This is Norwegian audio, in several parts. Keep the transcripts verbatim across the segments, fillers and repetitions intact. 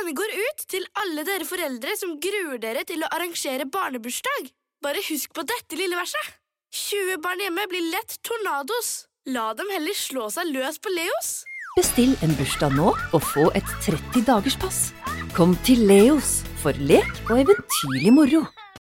Denne går ut til alle dere foreldre som gruer dere til å arrangere barnebursdag. Bare husk på dette lille verset. tjue barn hjemme blir lett tornados. La dem heller slå seg løs på Leos. Bestill en bursdag nå og få et tretti dagers pass. Kom til Leos for lek og eventyrlig moro.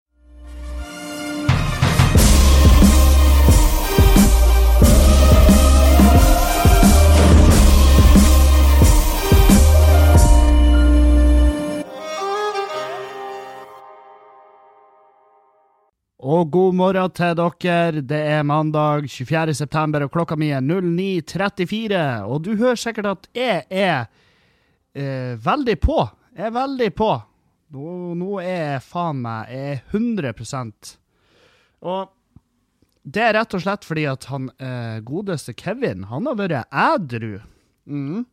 Og god morgen til dere, det er mandag tjuefjerde september, og klokka mi er ni trettifire, og du hører sikkert at jeg er eh, veldig på, jeg er veldig på. Nå, nå er jeg faen meg, jeg er hundre prosent. Og det er rett og slett fordi at han eh, godeste Kevin, han har vært ædru. Mm.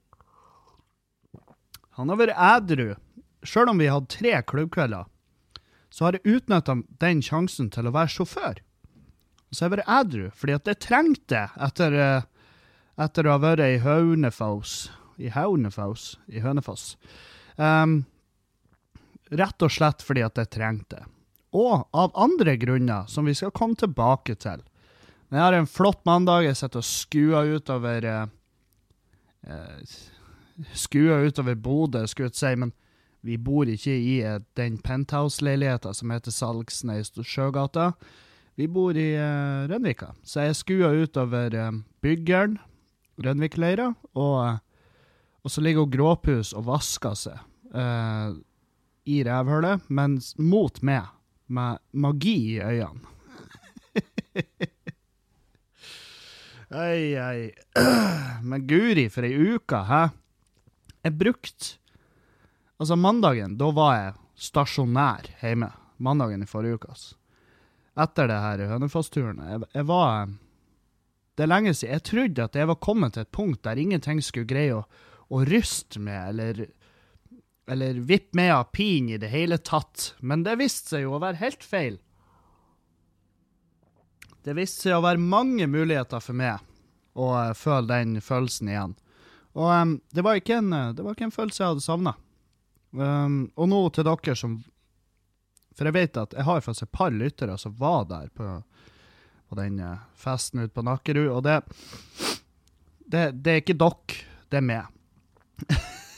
Han har vært ædru, selv om vi hadde tre klubbkvelder. Så har jeg utnyttet den sjansen til å være sjåfør. Så jeg var ædru, fordi at jeg trengte etter, etter å ha vært i Hønefoss, i Hønefoss, i Hønefoss. Um, rett og slett fordi at jeg trengte. Og av andre grunner som vi skal komme tilbake til. Men jeg har en flott mandag, jeg sitter og skuer utover, uh, skuer utover Bodø, skulle jeg si, men vi bor ikke i den penthouse-leiligheten som heter Salgsne i Sjøgata. Vi bor i uh, Rønvika. Så jeg skuer utover uh, byggeren, Rønvik-leira, og, uh, og så ligger Gråpus og vasker seg uh, i revhølet, men mot meg, med magi i øynene. Ei, ei. Men Guri, for ei uke, hæ? Jeg brukte Altså mandagen, da var jeg stasjonær hjemme. Mandagen i forrige uke, altså. Etter det her Hønefoss-turen. Jeg, jeg var... Det er lenge siden. Jeg trodde at jeg var kommet til et punkt der ingenting skulle greie å, å ryste med, eller, eller vippe med av pin i det hele tatt. Men det viste seg jo å være helt feil. Det viste seg å være mange muligheter for meg å uh, føle den følelsen igjen. Og um, det, var ikke en, det var ikke en følelse jeg hadde savnet. Um, og nå til dere som, for jeg vet at jeg har faktisk et par lyttere som var der på, på den uh, festen ut på Nakkerud, og det, det, det er ikke dere, det er meg.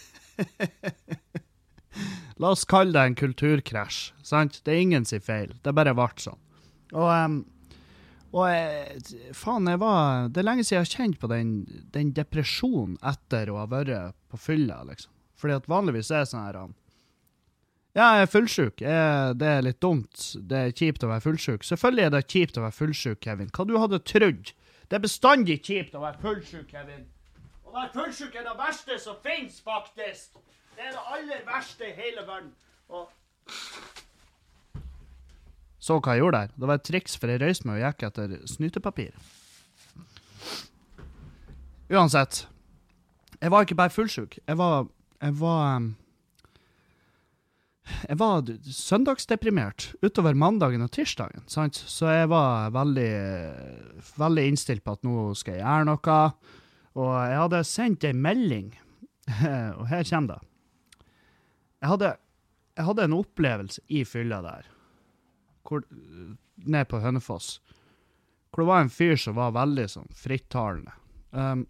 La oss kalle det en kulturkrasj, sant? Det er ingen sin feil, det bare vart sånn. Og, um, og jeg, faen, jeg var, det er lenge siden jeg har kjent på den, den depresjonen etter å ha vært på fylla, liksom. Fordi at vanligvis er det sånn her, ja, jeg er fullsjuk, jeg, det er litt dumt, det er kjipt å være fullsjuk. Selvfølgelig er det kjipt å være fullsjuk, Kevin. Hva du hadde trodd? Det er bestandig kjipt å være fullsjuk, Kevin. Å være fullsjuk er det verste som finnes, faktisk. Det er det aller verste i hele verden. Og... Så hva jeg gjorde der? Det var et triks, for jeg røyste meg og gikk etter snytepapir. Uansett, jeg var ikke bare fullsjuk, jeg var... Jeg var, jeg var søndagsdeprimert utover mandagen og tirsdagen, sant? Så jeg var veldig, veldig innstilt på at nå skal jeg gjøre noe, og jeg hadde sendt en melding, og her kommer det. Jeg hadde, jeg hadde en opplevelse i fylla der, hvor, ned på Hønefoss, hvor det var en fyr som var veldig sånn frittalende. Um,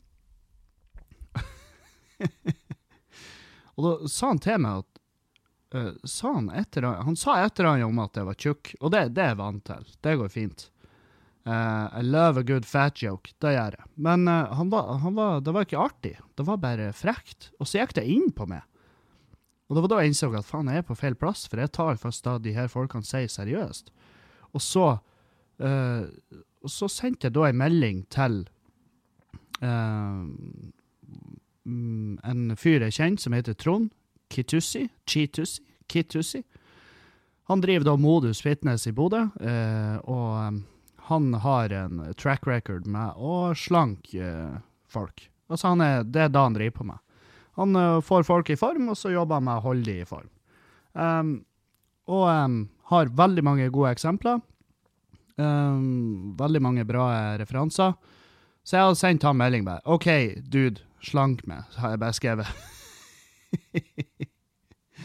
Og da sa han til meg at, uh, sa han, etter, han sa etter han om at jeg var tjukk, og det, det er jeg vant til, det går fint. Uh, I love a good fat joke, det gjør jeg. Men uh, han var, han var, det var ikke artig, det var bare frekt, og så gikk det inn på meg. Og det var da jeg innså at faen, jeg er på feil plass, for jeg tar fast da de her folkene sier seriøst. Og så, uh, og så sendte jeg da en melding til... Uh, en fyr jeg kjenner som heter Trond Kitussi, Kitussi, Kitussi. Han driver da Modus Fitness i Bodø, eh, og um, han har en track record med å slanke eh, folk. Altså han er, det er da han driver på med. Han uh, får folk i form, og så jobber han med å holde de i form. Um, og um, har veldig mange gode eksempler. Um, veldig mange bra referanser. Så jeg har sendt han melding bare, ok, dude, slank meg, har jeg bare skrevet.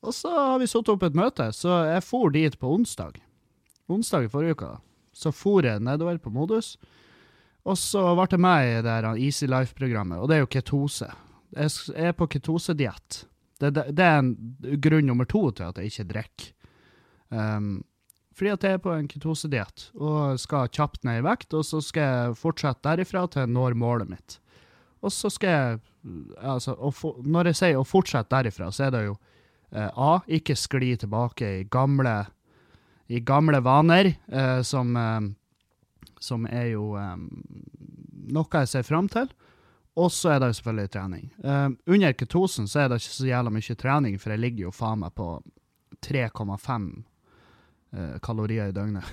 Og så har vi satt opp et møte, så jeg for dit på onsdag. Onsdag i forrige uka. Så for jeg nedover på modus. Og så ble jeg med i det her Easy Life-programmet, og det er jo ketose. Jeg er på ketosediett. Det, det, det er en grunn nummer to til at jeg ikke drikker. Um, fordi at jeg er på en ketosediett, og skal kjapt ned i vekt, og så skal jeg fortsette derifra til jeg når målet mitt. Og så skal jeg, altså, for, når jeg sier å fortsette derifra, så er det jo eh, A, ikke skli tilbake i gamle, i gamle vaner, eh, som, eh, som er jo eh, noe jeg ser frem til. Og så er det jo selvfølgelig trening. Eh, under ketosen så er det ikke så jævla mye trening, for jeg ligger jo faen meg på tre komma fem uh, kalorier i døgnet.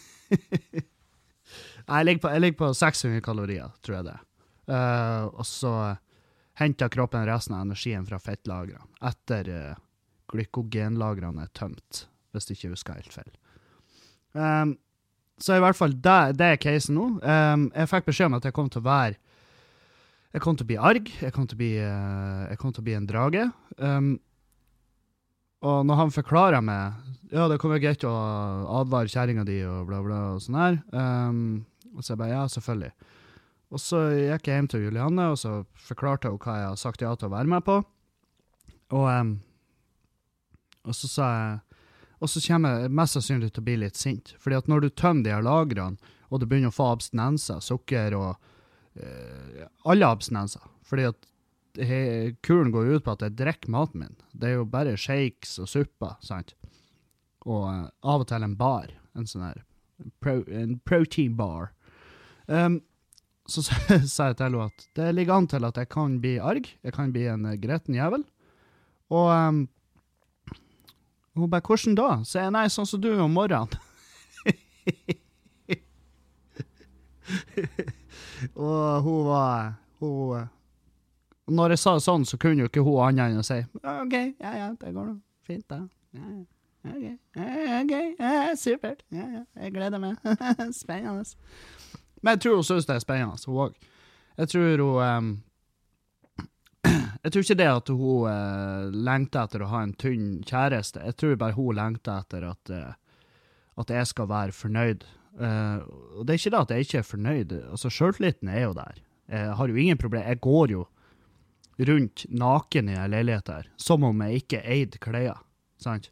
jeg, ligger på, jeg ligger på seks hundre kalorier, tror jeg det. Uh, og så henter kroppen resten av energien fra fettlagene, etter uh, glykogenlagrene er tømt, hvis det ikke husker helt feil. Um, så i hvert fall, det, det er casen nå. Um, jeg fikk beskjed om at jeg kom til å være Jeg kom til å bli arg, jeg kom til å bli, uh, jeg kom til å bli en drage. Um, og når han forklarer meg, ja, det kommer greit å advare kjæringen di og bla bla og sånn her. Um, og så jeg bare, ja, selvfølgelig. Og så gikk jeg hjem til Julianne, og så forklarte hun hva jeg har sagt ja til å være med på. Og, um, og så sa jeg, og så kommer jeg mest sannsynlig til å bli litt sint. Fordi at når du tømmer de her lagrene, og du begynner å få abstinenser, sukker og Uh, alle abstinenser, fordi at he, kuren går ut på at jeg drikker maten min. Det er jo bare shakes og supper, sant? Og uh, av og til en bar, en sånn her pro, en protein bar. Um, så sa jeg til henne at det ligger an til at jeg kan bli arg, jeg kan bli en uh, gretten jævel. Og um, hun bare, hvordan da? Så jeg, nei, sånn som du om morgenen. Og hun var hun, når jeg sa sånn, så kunne jo ikke hun annet enn å si ok, ja, ja, det går nå fint da, ja, ja, ok, ja, ok, ja, supert, ja, ja, jeg gleder meg. Spennende. Men jeg tror hun synes det er spennende, hun også. Jeg tror hun um, jeg tror ikke det at hun uh, lengter etter å ha en tynn kjæreste. Jeg tror bare hun lengter etter at, uh, at jeg skal være fornøyd. Uh, og det er ikke det at jeg ikke er fornøyd. Altså, selvtilliten er jo der. Jeg har jo ingen problem. Jeg går jo rundt naken i en leilighet her, som om jeg ikke eide klær, sant?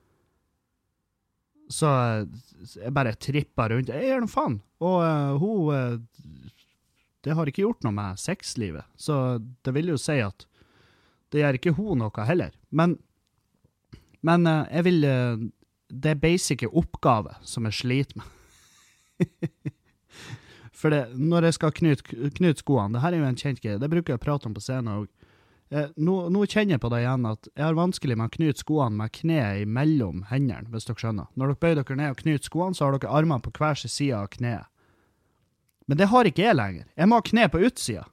Så jeg bare tripper rundt. Jeg gjør noe faen. Og uh, hun, uh, det har ikke gjort noe med sexlivet. Så det vil jo si at det gjør ikke hun noe heller. Men, men uh, jeg vil, uh, det er basic oppgave som jeg sliter med. For det, når jeg skal knyte, knyte skoene, det her er jo en kjent greie, det bruker jeg å prate om på scenen også. Eh, nå, nå kjenner jeg på det igjen at jeg har vanskelig med å knyte skoene med kne imellom hendene, hvis dere skjønner. Når dere bøyer dere ned og knyter skoene, så har dere armene på hver sin side av kneet. Men det har ikke jeg lenger. Jeg må ha kne på utsida.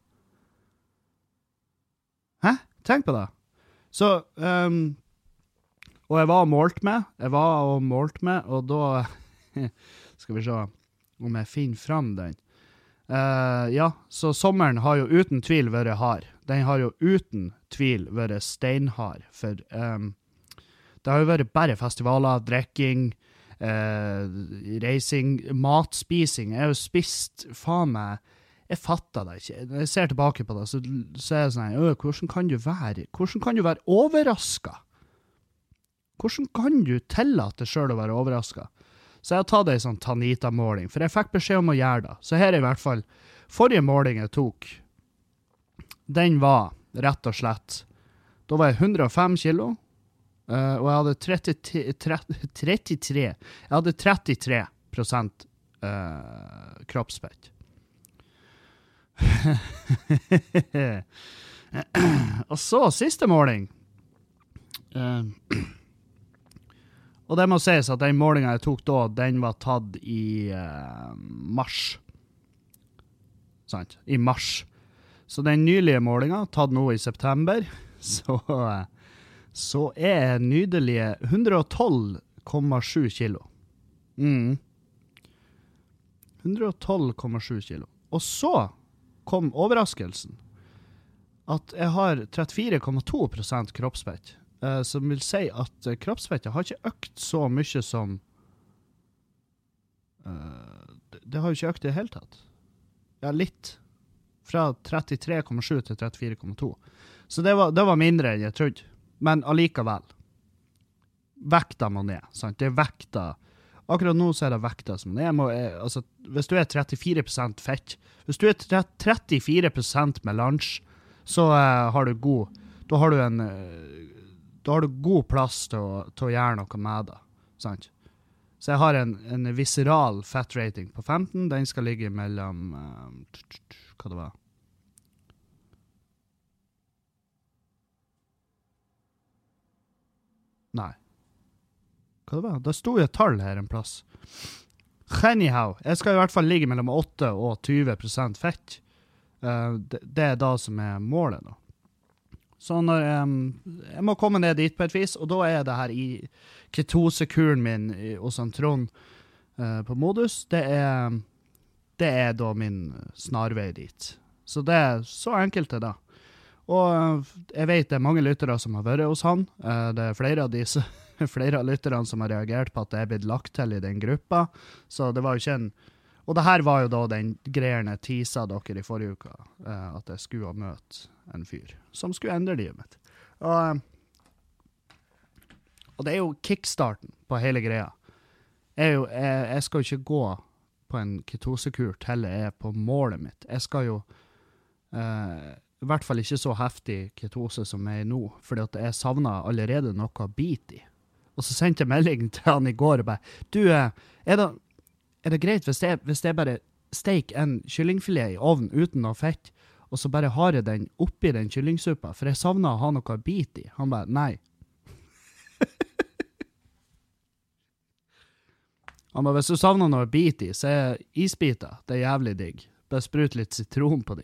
Hæ? Tenk på det. Så, um, og jeg var og målt med, jeg var og målt med, og da skal vi se om jeg finner frem den. Uh, ja, så sommeren har jo uten tvil vært hard. Den har jo uten tvil vært steinhard, for um, det har jo vært bare festivaler, drikking, uh, reising, matspising. Jeg har jo spist, faen meg, jeg fatter det ikke. Når jeg ser tilbake på det, så, så er jeg sånn, hvordan kan du være, hvordan kan du være overrasket? Hvordan kan du tillate deg selv å være overrasket? Så jeg har tatt en sånn Tanita-måling, for jeg fikk beskjed om å gjøre det. Så her er i hvert fall, forrige måling jeg tok, den var rett og slett, da var jeg hundre og fem kilo, uh, og jeg hadde tretti, tretti, trettitre, jeg hadde trettitre prosent uh, kroppsfett. Og så, siste måling, uh, og det må sies at den målingen jeg tok da, den var tatt i uh, mars. Sant? I mars. Så den nylige målingen, tatt nå i september, så, så er nydelige hundre og tolv komma sju kilo. Mm. hundre og tolv komma sju kilo. Og så kom overraskelsen at jeg har trettifire komma to prosent kroppsfett. uh, som vil si at uh, kroppsfettet har ikke økt så mye som uh, det, det har jo ikke økt i det hele tatt. Ja, litt. Fra trettitre komma sju til trettifire komma to. Så det var, det var mindre enn jeg trodde. Men allikevel. Vekta må ned, sant? Det er vekta. Akkurat nå så er det vekta som ned. Må, jeg, altså, hvis du er trettifire prosent fett, hvis du er trettifire prosent melange, så uh, har du god, da har du en, uh, da har du god plass til å, til å gjøre noe med det, sant? Så jeg har en, en visceral fat rating på femten, den skal ligge mellom, uh, hva det var? Nei. Hva det var? Det stod jo et tall her en plass. Anyhow, jeg skal i hvert fall ligge mellom åtte og tjue prosent fett. Uh, det, det er da som er målet da. Så når um, jeg må komme ned dit på et vis, og da er det her i ketosekuren min i, hos en Trond uh, på modus, det er, det er da min snarvei dit. Så det er så enkelt det da. Og jeg vet det er mange lyttere som har vært hos han. Uh, det er flere av disse flere av lytterne som har reagert på at det er blitt lagt til i den gruppa. Så det var jo ikke en... Og det her var jo da den greierne tisa dere i forrige uka, uh, at jeg skulle ha møtt en fyr som skulle endre livet mitt. Og, og det er jo kickstarten på hele greia. Jeg, jo, jeg, jeg skal jo ikke gå på en ketosekur til jeg er på målet mitt. Jeg skal jo uh, i hvert fall ikke så heftig ketose som jeg er nå, fordi at jeg savner allerede noe bit i. Og så sendte jeg melding til han i går og bare, du, er det, er det greit hvis jeg, hvis jeg bare steik en kyllingfilet i ovnen uten noe fett, og så bare har jeg den oppi den kyllingsuppa, for jeg savner å ha noe bit i. Han bare, nei. Han bare, hvis du savner noe bit i, så er isbiter, det er jævlig digg. Bare sprut litt sitron på de.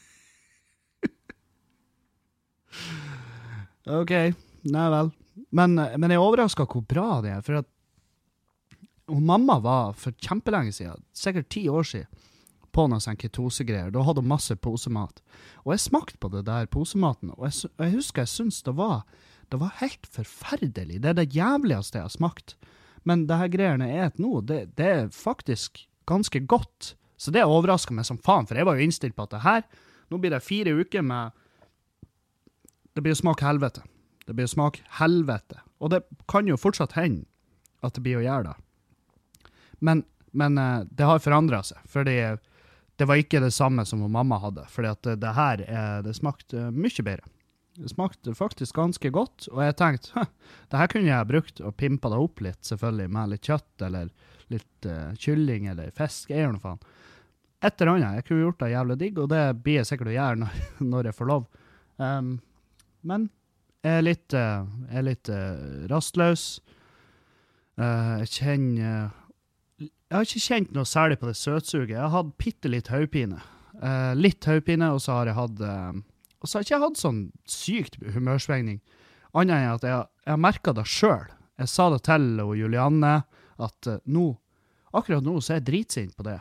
Ok, nei vel. Men, men jeg er overrasket hvor bra det er, for at og mamma var for kjempelenge siden, sikkert ti år siden, på noen sånne ketosegreier. Da hadde hun masse posemat. Og jeg smakte på det der posematen, og jeg, og jeg husker jeg synes det var, det var helt forferdelig. Det er det jævligste jeg har smakt. Men det her greierne jeg et nå, det, det er faktisk ganske godt. Så det overrasket meg som faen, for jeg var jo innstilt på at det her, nå blir det fire uker med det blir smak helvete. Det blir smak helvete. Og det kan jo fortsatt hende at det blir å gjøre det. Men, men det har forandret seg, fordi det var ikke det samme som mamma hadde, fordi at det her, det smakte mye bedre. Det smakte faktisk ganske godt, og jeg tenkte, det her kunne jeg brukt og pimpa det opp litt, selvfølgelig, med litt kjøtt, eller litt uh, kylling, eller fisk, jeg gjør noe faen. Et eller annet, jeg kunne gjort det jævlig digg, og det blir jeg sikkert å gjøre når, når jeg får lov. Um, Men jeg er litt, uh, jeg er litt uh, rastløs. Uh, jeg kjenner... Uh, jeg har ikke kjent noe særlig på det søtsuget. Jeg har hatt pitte litt høypine. Uh, litt høypine, og så har jeg hatt... Uh, og så har jeg ikke hatt sånn sykt humørsvegning. Annet enn at jeg, jeg har merket det selv. Jeg sa det til og Julianne at uh, nå, akkurat nå så er jeg dritsint på det.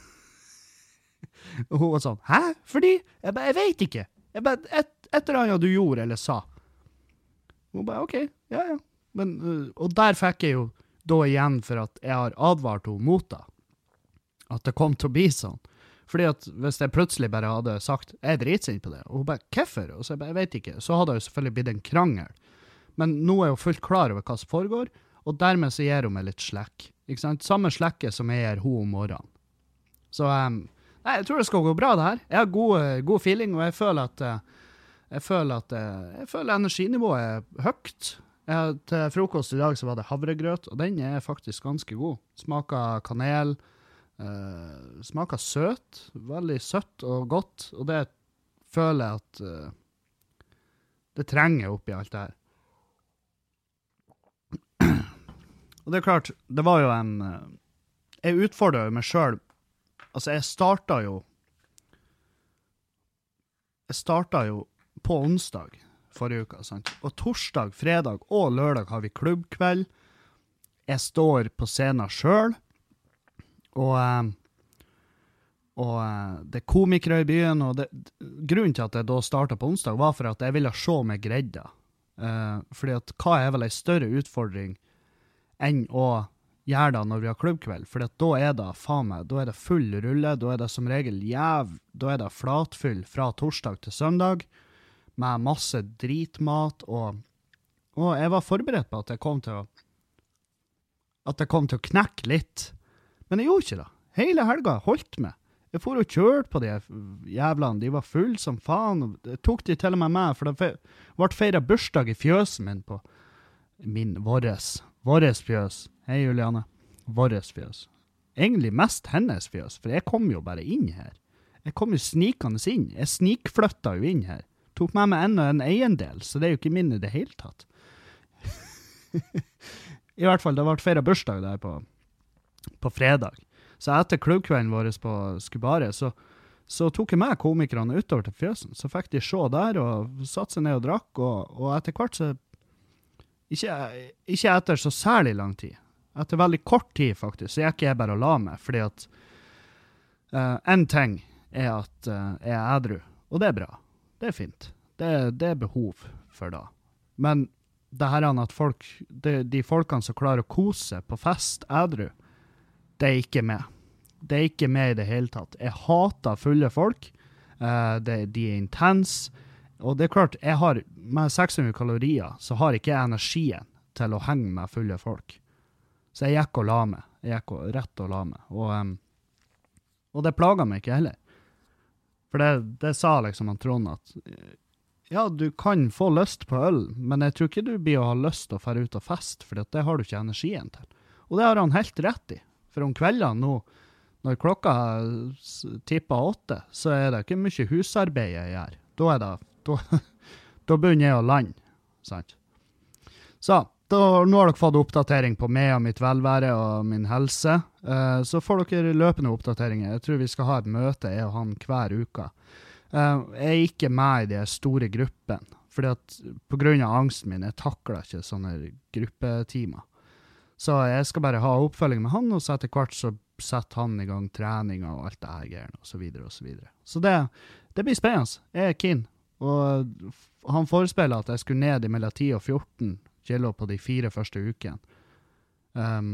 Og hun var sånn, hæ? Fordi? Jeg, ba, jeg vet ikke. Jeg bare, et, et eller annet du gjorde eller sa. Og bare, ok, ja, ja. Men, uh, og der fikk jeg jo da igjen for at jeg har advart henne mot det. At det kom til å bli sånn. Fordi at hvis jeg plutselig bare hadde sagt, jeg er dritsint på det, og hun bare, hvorfor? Og så jeg bare, jeg vet ikke. Så hadde det jo selvfølgelig blitt en krangel. Men nå er hun fullt klar over hva som foregår, og dermed så gir hun meg litt slekk. Ikke sant? Samme slekke som jeg gir hun om morgenen. Så, um, nei, jeg tror det skal gå bra det her. Jeg har god, god feeling, og jeg føler at jeg føler at jeg føler energinivået er høyt. Jeg, til frokost i dag så var det havregrøt, og den er faktisk ganske god. Smaker kanel, eh, smaker søt, veldig søtt og godt, og det føler jeg at eh, det trenger oppi alt det her. Og det er klart, det var jo en... Jeg utfordret jo meg selv. Altså, jeg startet jo... Jeg startet jo på onsdag forrige uka, sant? Og torsdag, fredag og lørdag har vi klubbkveld. Jeg står på scenen selv, og, og det er komikere i byen, og det, grunnen til at jeg da startet på onsdag var for at jeg ville se meg greide. Uh, fordi at hva er vel en større utfordring enn å gjøre det når vi har klubbkveld? Fordi at da er det, faen meg, da er det full rulle, da er det som regel jæv, da er det flatfyll fra torsdag til søndag, med masse dritmat, og, og jeg var forberedt på at jeg kom til å, at jeg kom til å knekke litt, men jeg gjorde ikke det. Hele helga holdt meg. Jeg får jo kjørt på de jævlene, de var full som faen, jeg tok de til og med meg, for det ble feiret bursdag i fjøsen min på min, våres, våres fjøs. Hei Juliane, våres fjøs. Egentlig mest hennes fjøs, for jeg kom jo bare inn her. Jeg kom jo snikende inn, jeg snikflytta jo inn her. Tok med meg en og en eiendel, så det er jo ikke min i det hele tatt. I hvert fall, det ble feiret bursdag der på, på fredag. Så etter klubbkvelden vår på Skubare, så, så tok jeg med komikerne utover til fjøsen. Så fikk de se der, og satt seg ned og drakk, og, og etter hvert så, ikke, ikke etter så særlig lang tid, etter veldig kort tid faktisk, så gikk jeg bare og la meg, fordi at uh, en ting er at uh, jeg er edru, og det er bra. Det er fint. Det, det er behov for det. Men det her er at folk, de, de folkene som klarer å kose på fest edru, det er ikke med. Det er ikke med i det hele tatt. Jeg hater fulle folk. Uh, det, de er intense. Og det er klart, jeg har, med seks hundre kalorier, så har ikke jeg energien til å henge med fulle folk. Så jeg gikk og la meg. Jeg gikk og, rett og la meg. Og, um, og det plager meg ikke heller. For det, det sa liksom han Trond at ja, du kan få lyst på øl, men jeg tror ikke du blir å ha lyst til å fære ut og fest, for det har du ikke energien til. Og det har han helt rett i. For om kveldene nå, når klokka tipper åtte, så er det ikke mye husarbeid jeg gjør. Da er det, da, da begynner jeg å lande, sant? Så, da, nå har dere fått oppdatering på meg og mitt velvære og min helse. Uh, så får dere løpende oppdateringer. Jeg tror vi skal ha et møte, jeg og han, hver uke. Uh, jeg er ikke med i de store gruppene, fordi at på grunn av angsten min, jeg takler ikke sånne gruppetimer. Så jeg skal bare ha oppfølging med han, og så etter hvert så setter han i gang trening og alt det her greiene, og så videre, og så videre. Så det, det blir spennende. Jeg er keen. Og han forespiller at jeg skulle ned i mellom ti og fjorten kilo på de fire første ukene. Um,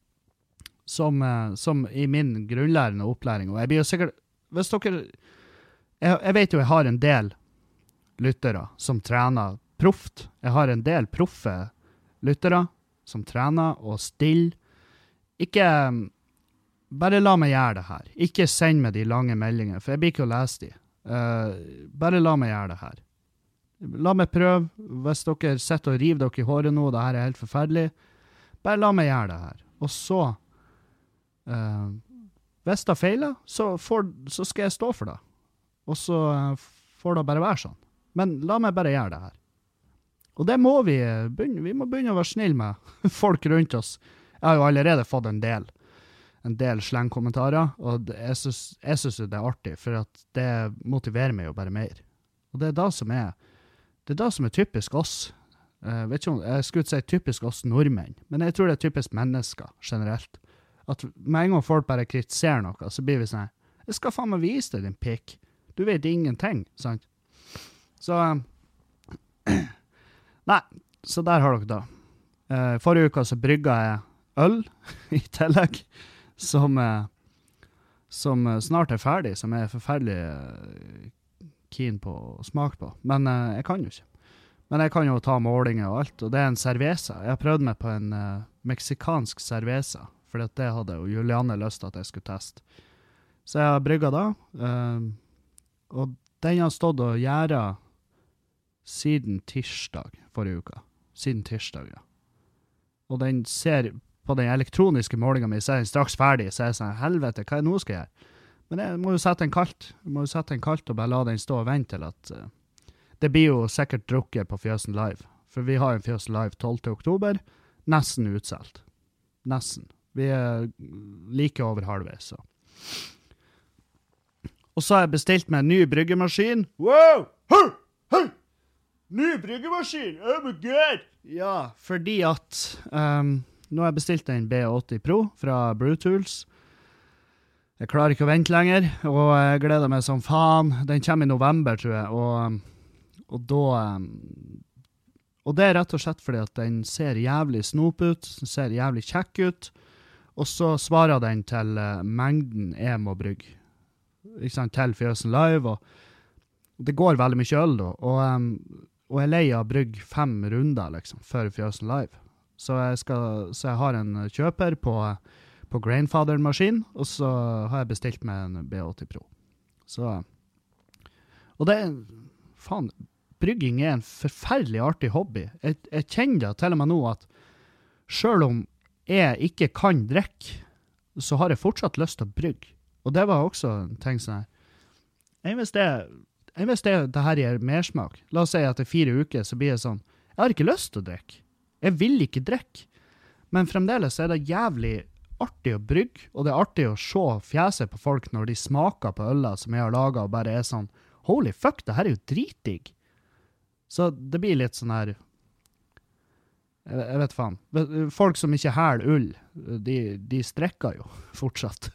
som, som i min grunnlærende opplæring. Og jeg blir jo sikkert, hvis dere, jeg, jeg vet jo jeg har en del lyttere som trener proft. Jeg har en del proffe lyttere som trener og stiller. Ikke, bare la meg gjøre det her. Ikke send meg de lange meldingene, for jeg blir ikke å lese de. Uh, bare la meg gjøre det her. La meg prøve, hvis dere sitter og river dere i håret nå, det her er helt forferdelig, bare la meg gjøre det her. Og så, uh, hvis det feiler, så, får, så skal jeg stå for det. Og så uh, får det bare være sånn. Men la meg bare gjøre det her. Og det må vi begynne, vi må begynne å være snill med folk rundt oss. Jeg har jo allerede fått en del, en del slengkommentarer, og det, jeg synes, jeg synes det er artig, for at det motiverer meg jo bare mer. Og det er da som er, det er da som er typisk oss. Jeg vet ikke om, jeg skulle si typisk oss nordmenn, men jeg tror det er typisk mennesker generelt. At med en gang folk bare kritiserer noe, så blir vi sånn, jeg skal faen meg vise deg din pikk. Du vet ingenting, sant? Så... Nei, så der har dere da. Uh, forrige uka så brygga jeg øl i tillegg, som, uh, som uh, snart er ferdig, som jeg er forferdelig uh, keen på å smake på. Men uh, jeg kan jo ikke. Men jeg kan jo ta målinger og alt, og det er en cerveza. Jeg har prøvd meg på en uh, meksikansk cerveza, for det hadde jo Juliane lyst til at jeg skulle teste. Så jeg har brygga da, uh, og den har stått og gjæret siden tirsdag forrige uka. Siden tirsdag, ja. Og den ser, på den elektroniske målingen min, så er den straks ferdig, så er jeg sånn, helvete, hva er det nå skal jeg gjøre? Men jeg må jo sette den kaldt. Jeg må jo sette den kaldt og bare la den stå og vente til at uh, det blir jo sikkert drukket på Fjøsen Live. For vi har en Fjøsen Live tolvte oktober, nesten utselt. Nesten. Vi er like over halvveis, så. Og så har jeg bestilt meg en ny bryggemaskin. Wow! Hei! Hei! Ny bryggemaskin! Oh my god! Ja, fordi at um, nå har jeg bestilt en B åtti Pro fra Brewtools. Jeg klarer ikke å vente lenger, og jeg gleder meg som faen. Den kommer i november, tror jeg, og, og da... Um, Og det er rett og slett fordi at den ser jævlig snop ut, den ser jævlig kjekk ut, og så svarer den til uh, mengden jeg må brygge. Ikke sant, til Fjøsen Live, og det går veldig mye øl da, og, um, og jeg leier å brygge fem runder liksom, før Fjøsen Live. Så jeg, skal, så jeg har en kjøper på, på Grainfather-maskin, og så har jeg bestilt med en B åtti Pro. Så, og det er, faen, brygging er en forferdelig artig hobby. Jeg, jeg kjenner til og med nå at selv om jeg ikke kan drikke, så har jeg fortsatt lyst til å brygge. Og det var også en ting sånn her. Jeg hvis det, jeg hvis det, det her gir mersmak. La oss si at etter fire uker så blir det sånn, jeg har ikke lyst til å drikke. Jeg vil ikke drikke. Men fremdeles er det jævlig artig å brygge, og det er artig å se fjeset på folk når de smaker på ølet som jeg har laget, og bare er sånn, holy fuck, det her er jo dritdigg. Så det blir litt sånn her, jeg, jeg vet faen, folk som ikke hæler ull, de, de strekker jo fortsatt.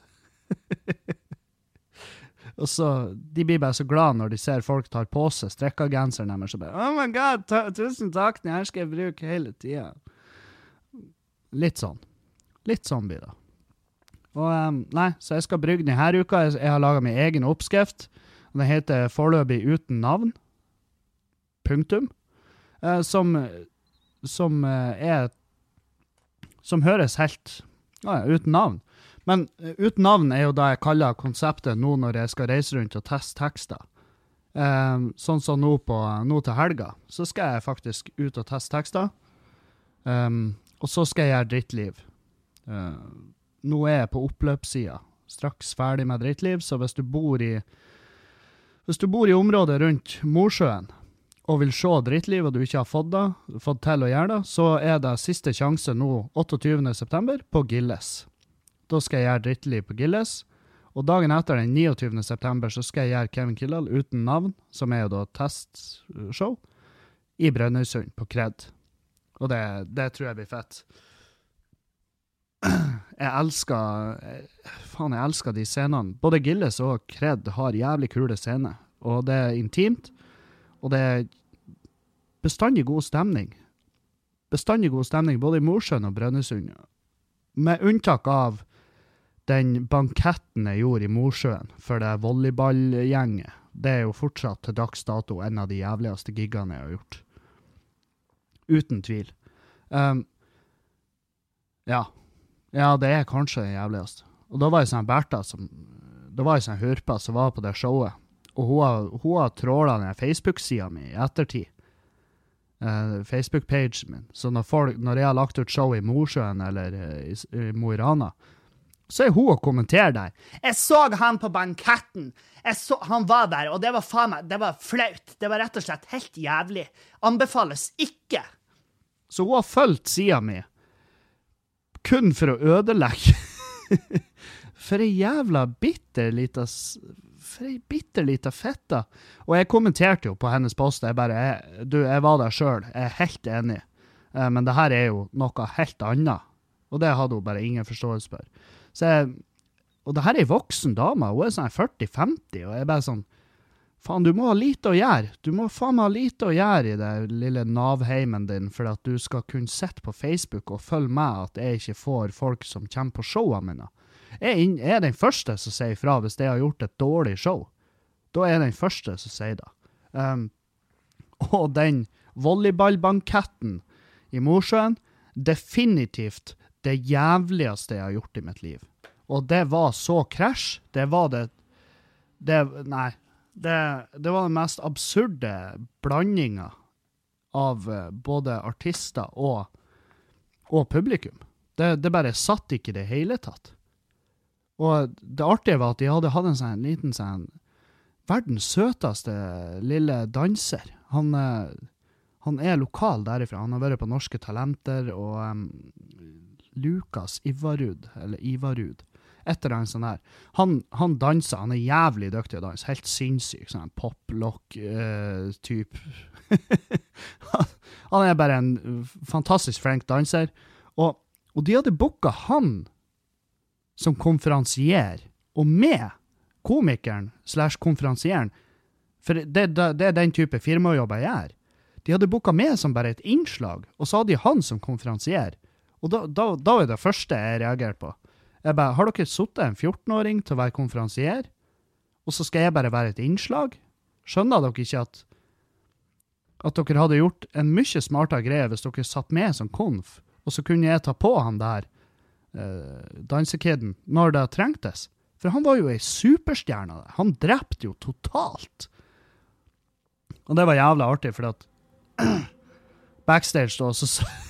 Og så, de blir bare så glad når de ser folk tar på seg strekkergenseren deres, så bare, oh my god, ta, tusen takk, det her skal jeg bruke hele tiden. Litt sånn. Litt sånn blir det. Og, um, nei, så jeg skal brygge den her uka. Jeg, jeg har laget min egen oppskrift. Og den heter Foreløpig uten navn. Punktum. Uh, som, som uh, er, som høres helt, ja, uten navn. Men uh, uten navn er jo det jeg kaller konseptet nå når jeg skal reise rundt og teste tekster. Um, sånn som nå, på, nå til helga, så skal jeg faktisk ut og teste tekster. Um, og så skal jeg gjøre drittliv. Uh, nå er jeg på oppløpssida, straks ferdig med drittliv, så hvis du bor i hvis du bor i området rundt Mosjøen og vil se drittliv, og du ikke har fått, det, fått til å gjøre det, så er det siste sjanse nå åtteogtyvende september på Gilles. Da skal jeg gjøre drittliv på Gilles, og dagen etter den niogtyvende september så skal jeg gjøre Kevin Kildahl uten navn, som er jo da testshow, i Brønnøysund på Kred. Og det, det tror jeg blir fett. Jeg elsker, faen, jeg elsker de scenene. Både Gilles og Kred har jævlig kule scener, og det er intimt, og det er bestandig god stemning. Bestandig god stemning, både i Mosjøen og Brønnøysund. Med unntak av den banketten jeg gjorde i Mosjøen for det volleyballgjenget. Det er jo fortsatt til dags dato en av de jævligste giggene jeg har gjort. Uten tvil. Um, ja. Ja, det er kanskje det jævligste. Og da var jeg sånn Bertha som, da var jeg sånn hørpa som var på det showet. Og hun har, hun har trålet den Facebook-siden min i ettertid. Uh, Facebook-pagen min. Så når, folk, når jeg har lagt ut show i Mosjøen eller uh, i, i Mo i Rana, så er hun å kommentere der. Jeg så han på banketten. Jeg så, han var der, og det var faen meg, det var flaut. Det var rett og slett helt jævlig. Anbefales ikke. Så hun har følt siden min. Kun for å ødelegge. For en jævla bitter lita, for en bitter lita fetta. Og jeg kommenterte jo på hennes post, jeg bare, jeg, du, jeg var der selv, jeg er helt enig. Eh, men det her er jo noe helt annet. Og det hadde hun bare ingen forståelse for. Så jeg, og det her er en voksen dame, hun er sånn førti femti, og jeg er bare sånn, faen, du må ha lite å gjøre. Du må faen ha lite å gjøre i det lille navheimen din, for at du skal kunne sette på Facebook og følge med at jeg ikke får folk som kommer på showene mine. Jeg er den første som sier fra hvis jeg har gjort et dårlig show. Da er jeg den første som sier det. Um, og den volleyballbanketten i Mosjøen, definitivt det jævligste jeg har gjort i mitt liv. Og det var så krasj. Det var det, det nei, det, det var den mest absurde blandingen av både artister og, og publikum. Det, det bare satt ikke det hele tatt. Og det artige var at de hadde hatt en sånn liten sånn verdens søteste lille danser. Han, han er lokal derifra. Han har vært på Norske Talenter og um, Lukas Ivarud, eller Ivarud, etter en sånn her. Han, han danser, han er jævlig dyktig å danse, helt sinnssyk, sånn pop-lock-typ. Uh, han er bare en fantastisk flink danser, og, og de hadde booket han som konferansier, og med komikeren slash konferansieren, for det, det, det er den type firmajobb jeg gjør. de hadde boket med som bare et innslag, og så hadde de han som konferansier. Og da, da, da var det første jeg reagerte på. Jeg bare, har dere suttet en fjorten-åring til å være konferansier? Og så skal jeg bare være et innslag? Skjønner dere ikke at, at dere hadde gjort en mye smartere greie hvis dere satt med som konf, og så kunne jeg ta på han der eh, dansekidden når det trengtes? For han var jo en superstjerne. Han drepte jo totalt. Og det var jævlig artig, for at backstage da, så,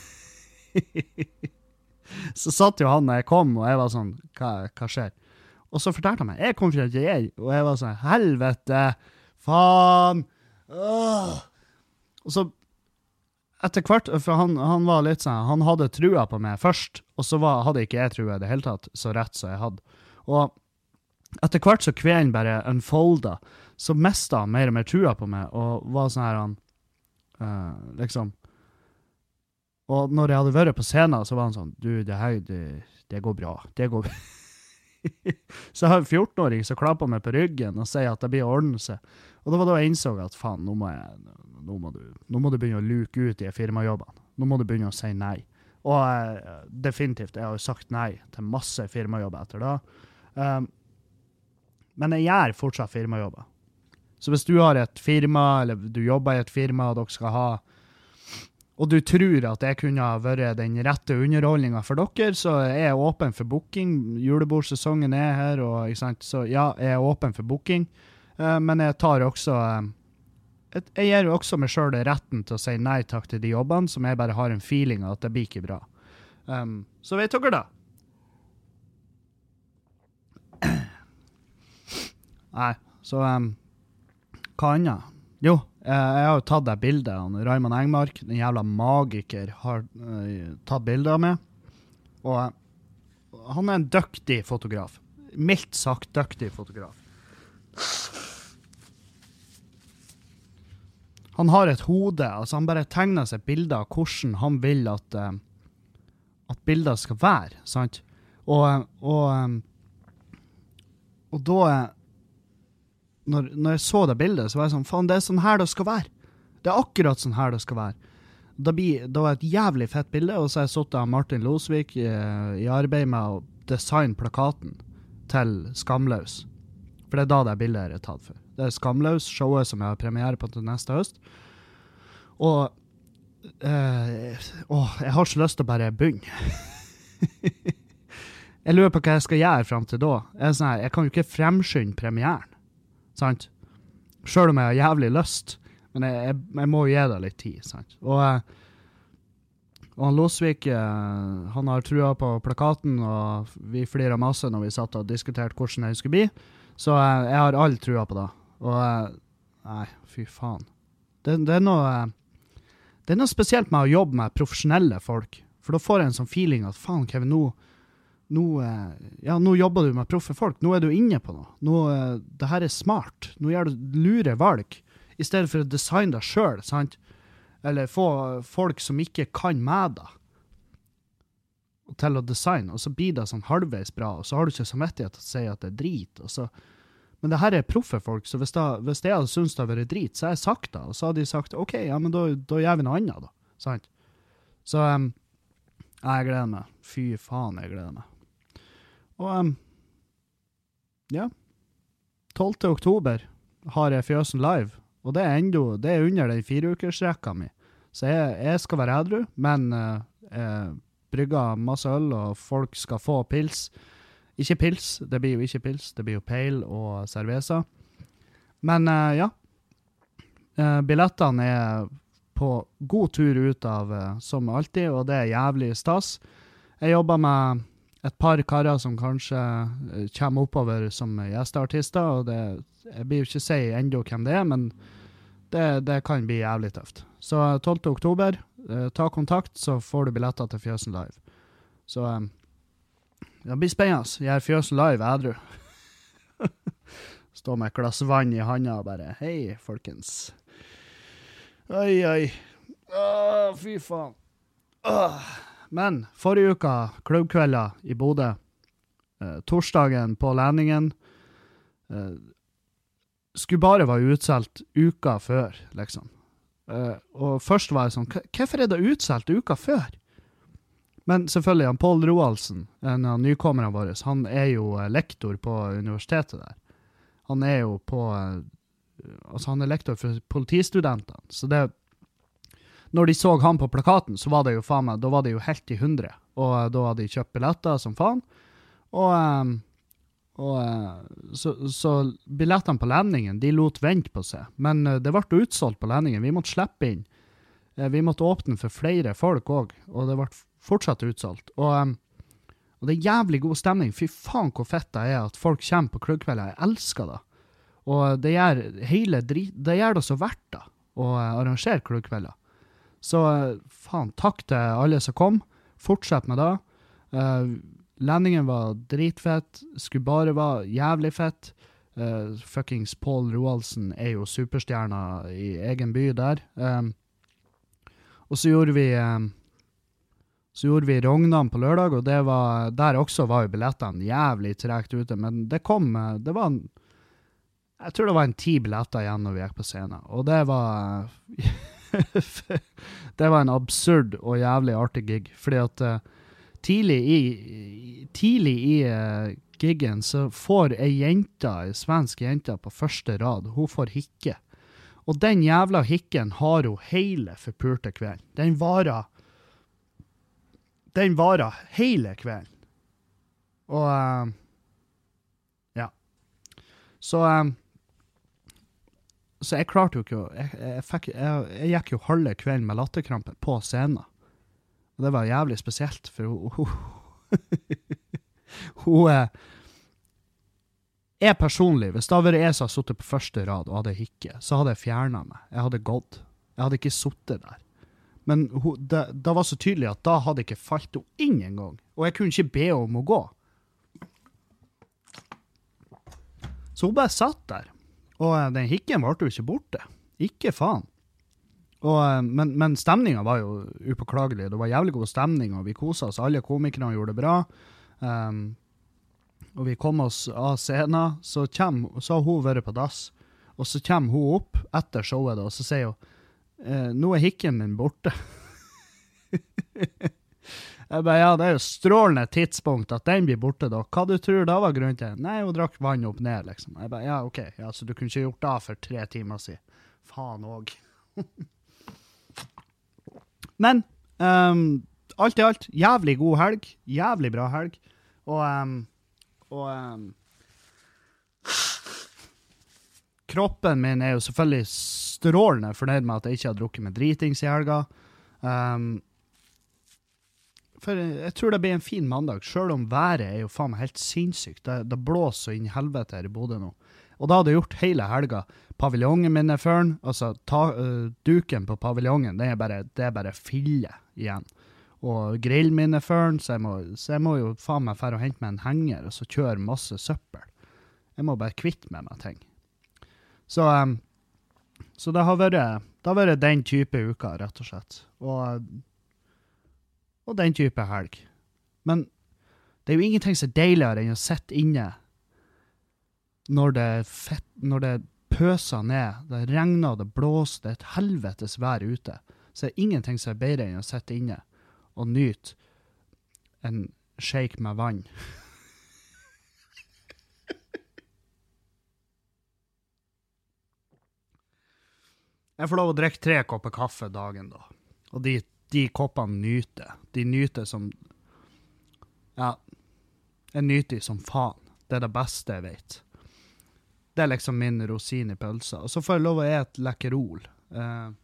så satt jo han når jeg kom, og jeg var sånn, hva, hva skjer? Og så fortalte han meg, jeg kom fra jeg, og jeg var sånn, helvete, faen, åh. Og så, etter hvert, for han, han var litt sånn, han hadde trua på meg først, og så var, hadde ikke jeg trua i det hele tatt, så rett så jeg hadde. Og etter hvert så kvelden bare unfolda, så mistet han mer og mer trua på meg, og var sånn her, han, uh, liksom, og når jeg hadde vært på scenen, så var han sånn, du, det her, det, det går bra, det går bra. Så jeg har en fjorten-åring som klapper meg på ryggen og sier at det blir å ordne seg. Og det var da jeg innså at, faen, nå må, jeg, nå må, du, nå må du begynne å luke ut i firmajobbene. Nå må du begynne å si nei. Og uh, definitivt, jeg har jo sagt nei til masse firmajobber etter da. Um, men jeg gjør fortsatt firmajobber. Så hvis du har et firma, eller du jobber i et firma, og dere skal ha, og du tror at jeg kunne ha vært den rette underholdningen for dere, så er jeg åpen for booking. Julebordsesongen er her, og, ikke sant? Så ja, jeg er åpen for booking. Uh, men jeg tar også, uh, et, jeg gir jo også meg selv retten til å si nei takk til de jobbene, som jeg bare har en feeling av at det blir ikke bra. Um, så vet dere da? Nei, så... Um, Hva annet? Jo, jeg, jeg har jo tatt det bildet. Raymond Engmark, den jævla magiker, har uh, tatt bilder av meg. Og uh, han er en dyktig fotograf. Mildt sagt dyktig fotograf. Han har et hode, altså han bare tegner seg bilder av hvordan han vil at, uh, at bilder skal være, sant? Og, og, um, og da... Når, når jeg så det bildet, så var jeg sånn, faen, det er sånn her det skal være. Det er akkurat sånn her det skal være. Da, blir, da var et jævlig fett bilde, og så har jeg suttet av Martin Losvik i, i arbeid med å designe plakaten til Skamløs. For det er da det bildet er tatt for. Det er Skamløs, showet som jeg har premiere på til neste høst. Og eh, åh, jeg har ikke lyst til å bare begynne. Jeg lurer på hva jeg skal gjøre frem til da. Jeg, er sånn her, jeg kan jo ikke fremskynde premieren. Sant? Selv om jeg har jævlig lyst, men jeg, jeg, jeg må jo gi det litt tid, sant? Og, og han Losvik, han har trua på plakaten, og vi flirer masse når vi satt og diskuterte hvordan det skulle bli, så jeg har all trua på det. Og nei, fy faen. Det, det, er noe, det er noe spesielt med å jobbe med profesjonelle folk, for da får jeg en sånn feeling at faen, Kevin, nå Nå, ja, nå jobber du med proffe folk. Nå er du inne på noe. Nå, det her er smart. Nå gjør du lure valg. I stedet for å designe deg selv, sant? Eller få folk som ikke kan med deg til å designe, og så blir det sånn halvveis bra, og så har du ikke samvittighet til å si at det er drit. Og så. Men det her er proffe folk, så hvis, det, hvis jeg hadde syntes det hadde vært drit, så har jeg sagt det, og så hadde de sagt, ok, ja, men da, da gjør vi noe annet da. Sant? Så um, jeg gleder meg. Fy faen, jeg gleder meg. Og um, ja, tolvte oktober har jeg Fjøsen live, og det er enda, det er under den fireukersrekka mi. Så jeg, jeg skal være edru, men uh, jeg brygger masse øl, og folk skal få pils. Ikke pils, det blir jo ikke pils, det blir jo pale og cerveza. Men uh, ja, uh, billettene er på god tur ut av, uh, som alltid, og det er jævlig stas. Jeg jobber med et par karer som kanskje kommer oppover som gjesteartister, og det, jeg blir jo ikke si enda hvem det er, men det, det kan bli jævlig tøft. Så tolvte oktober, eh, ta kontakt, så får du billetter til Fjøsen Live. Så eh, det blir spennende. Jeg er Fjøsen Live, edru. Står med et glass vann i handa og bare, hei, folkens. Oi, oi. Åh, fy faen. Åh. Men forrige uka, klubbkvelder i Bodø, eh, torsdagen på Læningen, eh, skulle bare være utselt uka før, liksom. Uh, og først var jeg sånn, hvorfor er det utselt uka før? Men selvfølgelig, han Pål Roaldsen, en av nykommerne våre, han er jo lektor på universitetet der. Han er jo på, altså han er lektor for politistudentene, så det, når de så han på plakaten, så var det jo faen meg, da var det jo helt i hundre, og da hadde de kjøpt billetter som faen, og, um, og så, så billettene på landingen, de lot vente på seg, men det ble utsolgt på landingen, vi måtte slippe inn, vi måtte åpne for flere folk også, og det ble fortsatt utsolgt, og, um, og det er jævlig god stemning, fy faen hvor fett det er at folk kommer på klubbkvelder, jeg elsker det, og det gjør hele drit, det gjør det så verdt da, å arrangere klubbkvelder. Så faen, takk til alle som kom, fortsett med det, uh, landingen var dritfett, skulle bare være jævlig fett, uh, fuckings Pål Roaldsen er jo superstjerna i egen by der, um, og så gjorde vi um, så gjorde vi Rognan på lørdag, og det var, der også var jo billettene jævlig trekt ute, men det kom, det var en, jeg tror det var en ti billetter igjen når vi gikk på scenen, og det var det var en absurd og jævlig artig gig, fordi at uh, tidlig i, tidlig i uh, giggen så får ei jente, ei svensk jente på første rad, hun får hikke, og den jævla hikken har hun hele forpurte kvelden. Den varer Den varer hele kvelden. Og, uh, ja. Så, um, så jeg klarte jo ikke å, jeg, jeg, fikk, jeg, jeg gikk jo halve kvelden med latterkrampe på scenen. Og det var jævlig spesielt, for hun, hun, hun er, er personlig, hvis det hadde vært jeg som hadde suttet på første rad og hadde hikke, så hadde jeg fjernet meg. Jeg hadde gått. Jeg hadde ikke suttet der. Men hun, det, det var så tydelig at da hadde ikke falt hun inn en gang. Og jeg kunne ikke be om å gå. Så hun bare satt der. Og den hikken var jo ikke borte. Ikke faen. Og, men, men stemningen var jo upåklagelig. Det var jævlig god stemning, og vi koset oss. Alle komikerne gjorde det bra. Um, og vi kom oss av scenen. Så, kom, så har hun vært på dass. Og så kommer hun opp etter showet, da, og så sier hun, Uh, nå er hikken min borte. Jeg bare, ja, det er jo strålende tidspunkt at den blir borte da. Hva du tror da var grunnen til? Nei, hun drakk vann opp ned, liksom. Jeg bare, ja, ok, ja, så du kunne ikke gjort det for tre timer siden. Faen også. Men, um, alt i alt, jævlig god helg, jævlig bra helg, og, um, og, um, kroppen min er jo selvfølgelig strålende fornøyd med at jeg ikke har drukket med dritings i helga. Um, for jeg tror det blir en fin mandag, selv om været er jo faen meg helt sinnssykt. Det, det blåser inn i helvete her i Bodø nå. Og da hadde jeg gjort hele helga. Paviljongen min er førn, altså ta, uh, duken på paviljongen, det er bare, det er bare fille igjen. Og grillen min er førn, så jeg må, så jeg må jo faen meg fære og hente meg en henger, og så kjøre masse søppel. Jeg må bare kvitte med meg ting. Så, um, så det har vært, det har vært den type uka, rett og slett. Og, og den type helg. Men det er jo ingenting som er deiligere enn å sitte inne når det, fett, når det pøser ned, det regner, det blåser, det er et helvetes vær ute. Så det er ingenting som er bedre enn å sitte inne og nyte en shake med vann. Jeg får lov å drikke tre kopper kaffe dagen da. Og de, de koppene nyter. De nyter som, ja, jeg nyter som faen. Det er det beste jeg vet. Det er liksom min rosin i pølsa. Og så får jeg lov å ete lekkerol. Eh,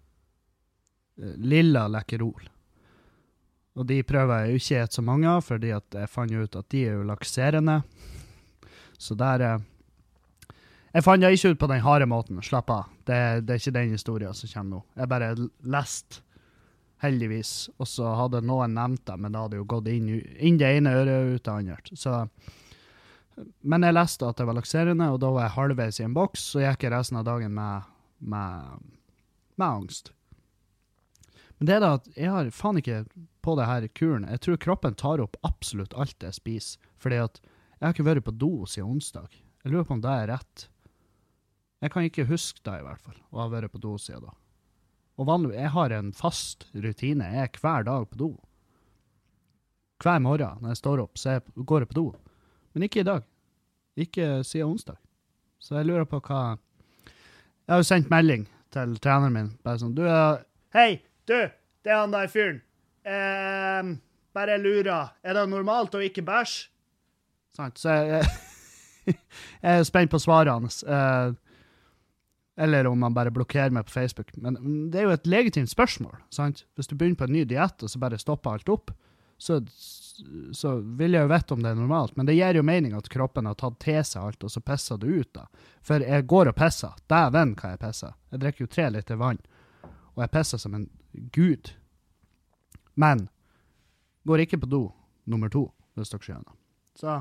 lilla lekkerol. Og de prøver jeg jo ikke ete så mange av, fordi at jeg fant ut at de er jo lakserende. Så der er... Jeg fant det ikke ut på den harde måten, slapp av. Det, det er ikke den historien som kommer nå. Jeg bare lest, heldigvis, og så hadde noen nevnt det, men det hadde jo gått inn, inn det ene øret ut det andre. Så, men jeg leste at det var lakserende, og da var jeg halvveis i en boks, så gikk jeg resten av dagen med, med, med angst. Men det er da at jeg har faen ikke på det her kuren. Jeg tror kroppen tar opp absolutt alt jeg spiser, fordi at jeg har ikke vært på do siden onsdag. Jeg lurer på om det er rett. Jeg kan ikke huske det i hvert fall, og har vært på do siden da. Og vanlig, jeg har en fast rutine. Jeg er hver dag på do. Hver morgen når jeg står opp, så jeg, går jeg på do. Men ikke i dag. Ikke siden onsdag. Så jeg lurer på hva... Jeg har jo sendt melding til treneren min. Bare sånn, du er... Hei, du! Det er han der fyren. Eh, bare lurer. Er det normalt å ikke bæsj? Sant, så jeg... jeg er spent på svaret hans. Eh, eller om han bare blokkerer meg på Facebook. Men det er jo et legitimt spørsmål, sant? Hvis du begynner på en ny diett, og så bare stopper alt opp, så, så vil jeg jo vite om det er normalt. Men det gir jo mening at kroppen har tatt til seg alt, og så pisser det ut da. For jeg går og pisser. Dæven hva jeg pisser. Jeg drikker jo tre liter vann, og jeg pisser som en gud. Men går ikke på do nummer to, hvis dere skjønner. Så...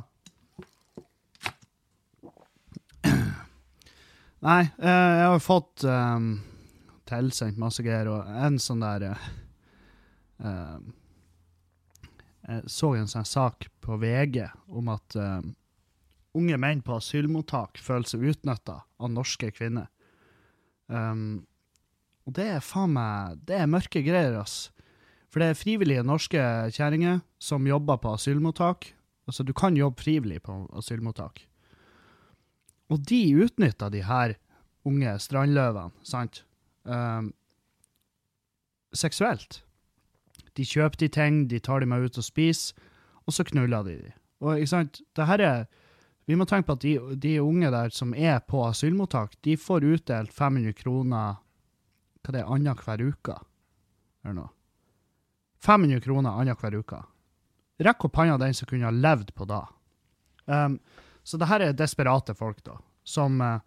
Nei, eh, jeg har fått um, tilsendt masse greier, og en sånn der... Uh, jeg så en sånn sak på V G om at uh, unge menn på asylmottak føler seg utnyttet av norske kvinner. Um, og det er faen meg... Det er mørke greier, ass. For det er frivillige norske kjæringer som jobber på asylmottak. Altså, du kan jobbe frivillig på asylmottak. Og de utnytter de her unge strandløvene, sant? Um, seksuelt. De kjøper de ting, de tar de med ut og spiser, og så knuller de de. Og ikke sant, det her er... Vi må tenke på at de, de unge der som er på asylmottak, de får utdelt fem hundre kroner, hva det er, annet hver uke. Eller noe. fem hundre kroner annet hver uke. Rekk opp hånda den som kunne ha levd på da. Um, Så det her er desperate folk da, som, uh,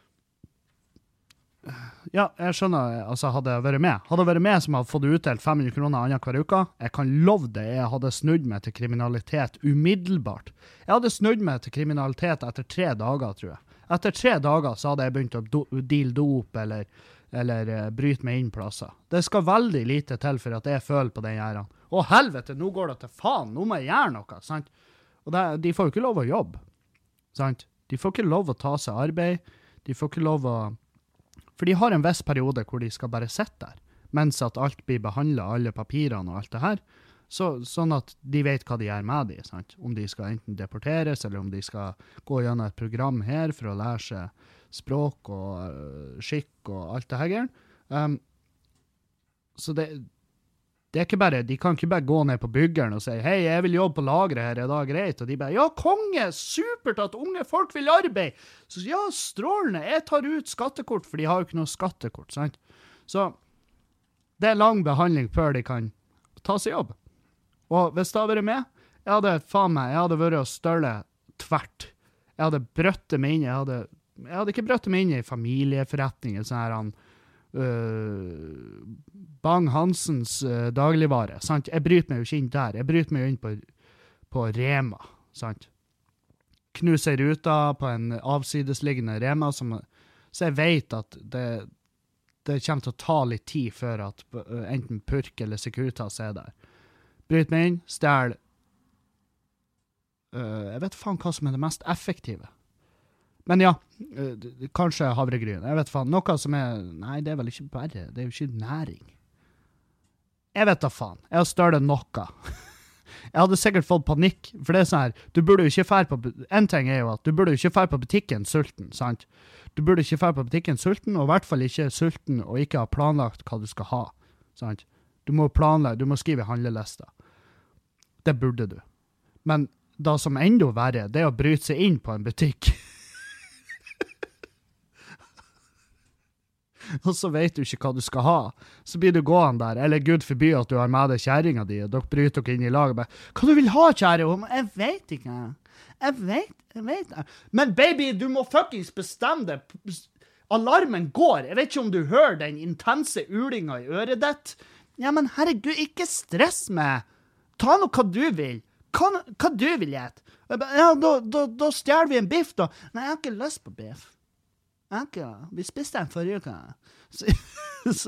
ja, jeg skjønner, altså hadde jeg vært med. Hadde jeg vært med som hadde fått utdelt fem hundre kroner annet hver uke, jeg kan love det, jeg hadde snudd meg til kriminalitet umiddelbart. Jeg hadde snudd meg til kriminalitet etter tre dager, tror jeg. Etter tre dager så hadde jeg begynt å do, deal dop eller, eller uh, bryte meg inn plasser. Det skal veldig lite til for at jeg føler på den gjerden. Å helvete, nå går det til faen, nå må jeg gjøre noe, sant? Og det, de får jo ikke lov å jobbe. Sant? De får ikke lov å ta seg arbeid, de får ikke lov å... For de har en viss periode hvor de skal bare sitte der, mens at alt blir behandlet, alle papirene og alt det her, så, sånn at de vet hva de gjør med de, sant? Om de skal enten deporteres, eller om de skal gå gjennom et program her for å lære seg språk og uh, skikk og alt det her. Um, så det... Det er ikke bare, de kan ikke bare gå ned på byggeren og si, hei, jeg vil jobbe på lagret her, er det greit? Og de bare, ja, konge, supert at unge folk vil arbeide. Så ja, strålende, jeg tar ut skattekort, for de har jo ikke noe skattekort, sant? Så det er lang behandling før de kan ta seg jobb. Og hvis det hadde vært med, jeg hadde, faen meg, jeg hadde vært å støle tvert. Jeg hadde brøttet meg inn, jeg hadde, jeg hadde ikke brøttet meg inn i familieforretning, sånn her han, Uh, Bang Hansens uh, dagligvare, sant? Jeg bryter meg jo ikke inn der, jeg bryter meg jo inn på, på Rema, sant? Knuser ruta på en avsidesliggende Rema, som, så jeg vet at det, det kommer til å ta litt tid før at uh, enten Purk eller Securitas er der. Bryter meg inn, stjel, uh, jeg vet faen hva som er det mest effektive. Men ja, kanskje havregryn. Jeg vet faen, noe som er... Nei, det er vel ikke bare, det er jo ikke næring. Jeg vet da faen, jeg har størret noe. Jeg hadde sikkert fått panikk, for det er sånn her, du burde jo ikke fære på... En ting er jo at du burde jo ikke fære på butikken sulten, sant? Du burde ikke fære på butikken sulten, og i hvert fall ikke sulten og ikke ha planlagt hva du skal ha, sant? Du må planlegge, du må skrive handlelister. Det burde du. Men det som enda verre, det er å bryte seg inn på en butikk. Og så vet du ikke hva du skal ha. Så blir du gående der, eller Gud forby at du har med deg kjæringen din, og dere bryter dere inn i lag og bare, hva du vil ha, kjære? Jeg vet ikke. Jeg vet, jeg vet. Men baby, du må fuckings bestemme det. Alarmen går. Jeg vet ikke om du hører den intense ulinga i øret ditt. Ja, men herregud, ikke stress meg. Ta noe hva du vil. Hva, hva du vil gjette. Ja, da, da, da stjeler vi en biff da. Nei, jeg har ikke lyst på biff. Okay, vi spiste den forrige uke. Så, så.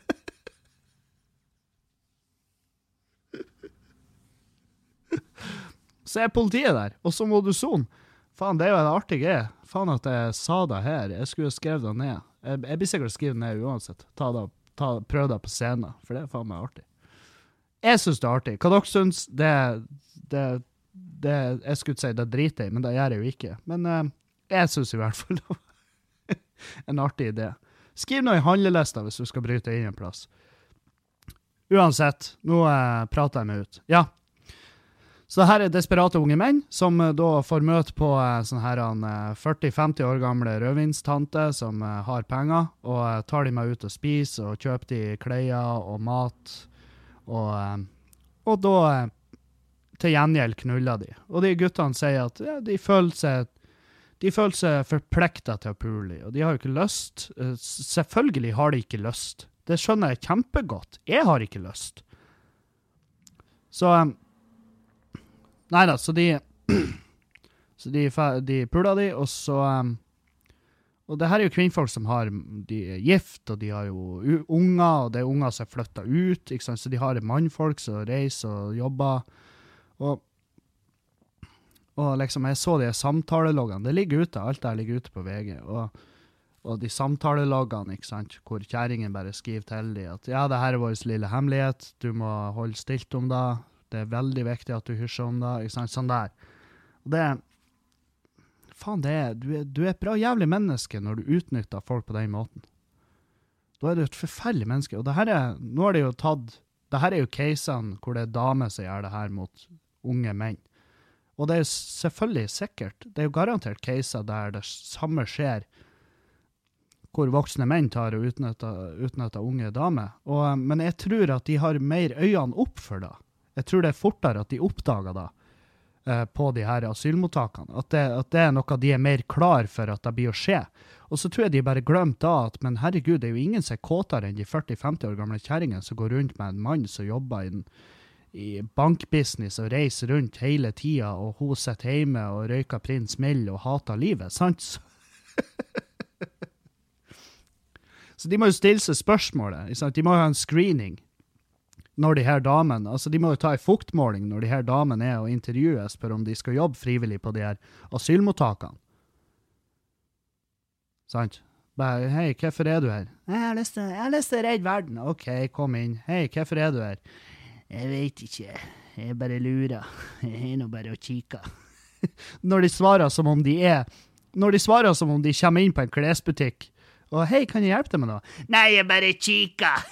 så er politiet der, og så må du zone. Faen, det er jo en artig greie. Faen at jeg sa det her. Jeg skulle skrive det ned. Jeg, jeg blir sikkert skrive det ned uansett. Ta det ta, prøve det på scenen, for det er faen meg artig. Jeg synes det er artig. Hva dere synes, det, det, det, jeg skulle si det driter jeg, men det gjør jeg jo ikke. Men uh, jeg synes i hvert fall en artig idé. Skriv noe i handlelista hvis du skal bryte inn en plass. Uansett, nå uh, prater jeg meg ut. Ja. Så her er desperate unge menn, som uh, da får møte på uh, sånn her uh, førti femti år gamle rødvinstante som uh, har penger, og uh, tar de med ut og spiser, og kjøper de klær og mat, og, uh, og da uh, til gjengjeld knuller de. Og de guttene sier at ja, de føler seg de føler seg forpliktet til å pule, og de har jo ikke lyst. Uh, selvfølgelig har de ikke lyst. Det skjønner jeg kjempegodt. Jeg har ikke lyst. Så... Um, Nei da, så de, så de, de puler de, og så, um, og det her er jo kvinnfolk som har, de er gift, og de har jo unger, og det er unger som er flyttet ut, ikke sant? Så de har mannfolk som reiser og jobber, og, og liksom, jeg så de samtaleloggene, det ligger ute, alt der ligger ute på V G, og, og de samtaleloggene, ikke sant, hvor kjæringen bare skriver til de, at ja, det her er vår lille hemmelighet, du må holde stilt om det, det er veldig viktig at du hysjer om det, ikke sant, sånn der. Og det er, faen det er, du er, du er et bra jævlig menneske når du utnytter folk på den måten. Da er du et forferdelig menneske, og det her er, nå har de jo tatt, det her er jo casene hvor det er damer som gjør det her mot unge menn. Og det er jo selvfølgelig sikkert, det er jo garantert caser der det samme skjer, hvor voksne menn tar og utnytter, utnytter unge damer. Og, men jeg tror at de har mer øynene opp for det. Jeg tror det er fortere at de oppdager det eh, på de her asylmottakene. At det, at det er noe de er mer klar for at det blir å skje. Og så tror jeg de bare glemte da at, men herregud, det er jo ingen som er kåtere enn de førti femti år gamle kjæringen som går rundt med en mann som jobber i, i bankbusiness og reiser rundt hele tiden, og hun sitter hjemme og røyker prins Mill og hater livet, sant? Så de må jo stille seg spørsmålet, sant? De må jo ha en screening når de her damene, altså de må jo ta en fuktmåling når de her damene er og intervjues for om de skal jobbe frivillig på de her asylmottakene. Sant? Bare, hei, hvorfor er du her? Jeg har lyst til, jeg har lyst til å redde verden. Ok, kom inn. Hei, hvorfor er du her? Jeg vet ikke. Jeg bare lurer. Jeg er nå bare å kikke. Når de svarer som om de er, når de svarer som om de kommer inn på en klesbutikk, og hei, kan jeg hjelpe deg med noe? Nei, jeg bare kikker.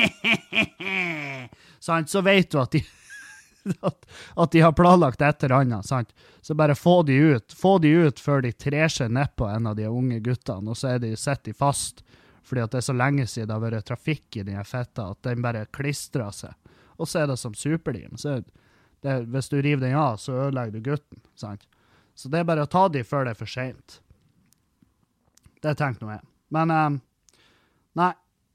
Sant? Så vet du at de, at, at de har planlagt et eller annet, sant? Så bare få de ut. Få de ut før de trer seg ned på en av de unge guttene, og så er de sett de fast, fordi at det er så lenge siden det har vært trafikk i den fetta, at den bare klistrer seg. Og så er det som superlim. Så det, hvis du river den av, så ødelegger du gutten, sant? Så det er bare å ta de før det er for sent. Det tenker nå jeg. Men, um, nei.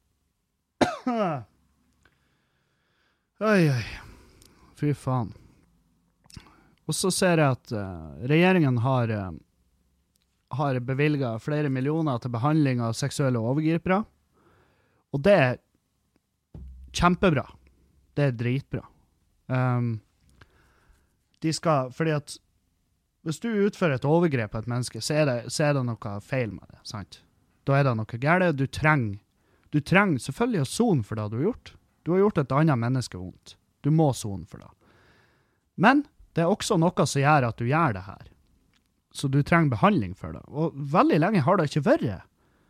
Oi, oi. Fy faen. Og så ser jeg at uh, regjeringen har, uh, har bevilget flere millioner til behandling av seksuelle overgripere. Og det er kjempebra. Det er dritbra. Um, de skal, fordi at hvis du utfører et overgrep på et menneske, så er det, så er det noe feil med det, sant? Da er det noe gærent. Du trenger, du trenger selvfølgelig å sone for det du har gjort. Du har gjort et annet menneske vondt. Du må sone for det. Men det er også noe som gjør at du gjør det her. Så du trenger behandling for det. Og veldig lenge har det ikke vært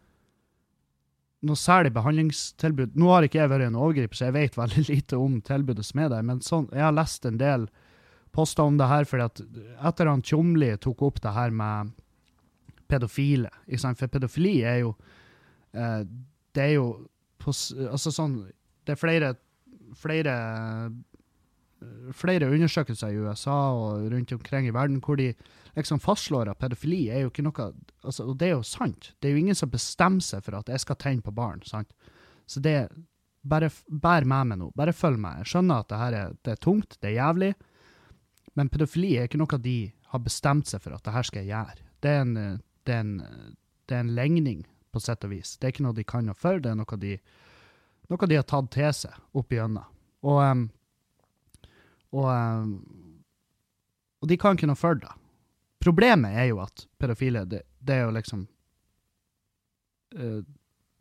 noe særlig behandlingstilbud. Nå har ikke jeg vært en overgriper, så jeg vet veldig lite om tilbudet som er der, men sånn, jeg har lest en del poster om det her, fordi at etter han Tjomli tok opp det her med pedofile, ikke sant? For pedofili er jo, eh, det er jo, på, altså sånn, det er flere, flere, flere undersøkelser i U S A og rundt omkring i verden, hvor de liksom fastslår at pedofili er jo ikke noe, altså, og det er jo sant, det er jo ingen som bestemmer seg for at jeg skal tenne på barn, sant? Så det, bare bær med meg nå, bare følg med, jeg skjønner at det her er, det er tungt, det er jævlig, men pedofili er ikke noe de har bestemt seg for at det her skal jeg gjøre. Det er en Det er, en, det er en legning på sett og vis. Det er ikke noe de kan ha for, det er noe de, noe de har tatt til seg opp igjennom. Og, um, og, um, og de kan ikke noe for det. Problemet er jo at pedofile, det, det er jo liksom, uh,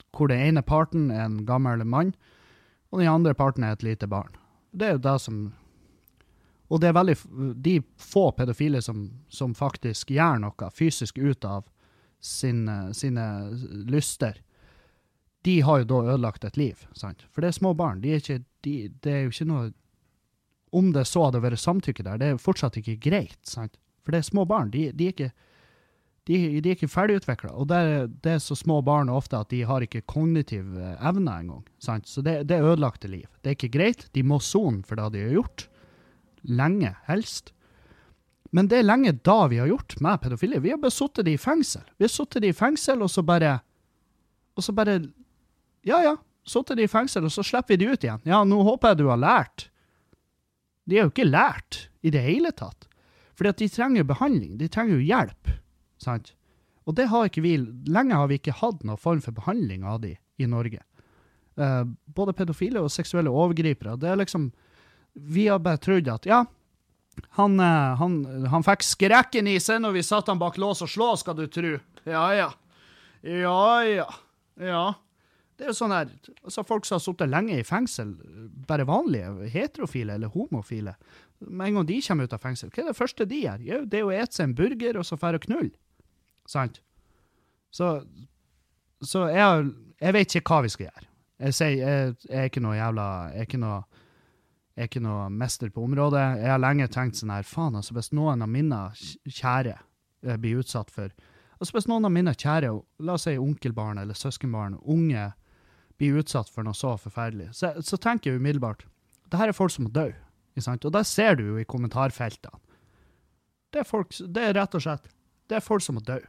hvor den ene parten er en gammel mann, og den andre parten er et lite barn. Det er jo det som... Og det er veldig... De få pedofile som, som faktisk gjør noe fysisk ut av sine, sine lyster, de har jo da ødelagt et liv, sant? For det er små barn. De er ikke, de, det er jo ikke noe... Om det så hadde vært samtykke der, det er fortsatt ikke greit, sant? For det er små barn. De, de er ikke... De, de er ikke ferdigutviklet, og det er, det er så små barn ofte at de har ikke kognitiv evne en gang, sant? Så det, det er ødelagte liv. Det er ikke greit, de må zone for det de har gjort, lenge, helst. Men det er lenge da vi har gjort med pedofili. Vi har bare suttet de i fengsel. Vi har suttet de i fengsel, og så bare, og så bare, ja, ja, suttet de i fengsel, og så slipper vi de ut igjen. Ja, nå håper jeg du har lært. De har jo ikke lært i det hele tatt. Fordi at de trenger behandling, de trenger jo hjelp. Sant? Og det har ikke vi, lenge har vi ikke hatt noen form for behandling av de i Norge. Uh, både pedofile og seksuelle overgripere. Det er liksom, vi har bare trodd at, ja, han, uh, han, han fikk skrekken i seg når vi satt han bak lås og slå, skal du tro. Ja, ja. Ja, ja. Ja. Det er jo sånn her, altså folk som har suttet lenge i fengsel, bare vanlige, heterofile eller homofile, med en gang de kommer ut av fengsel, hva er det første de gjør? Jo, det er jo å ete seg en burger og så fære knull. Sant? Så, så jeg, jeg vet ikke hva vi skal gjøre. Jeg sier, jeg, jeg er ikke noe jævla, jeg er ikke noe, jeg er ikke noe mester på området. Jeg har lenge tenkt sånn her, faen, altså hvis noen av mine kjære blir utsatt for, altså hvis noen av mine kjære, la oss si onkelbarn eller søskenbarn, unge, blir utsatt for noe så forferdelig, så, så tenker jeg umiddelbart, det her er folk som må dø, ikke sant? Og det ser du jo i kommentarfeltene. Det er folk, det er rett og slett, det er folk som må dø.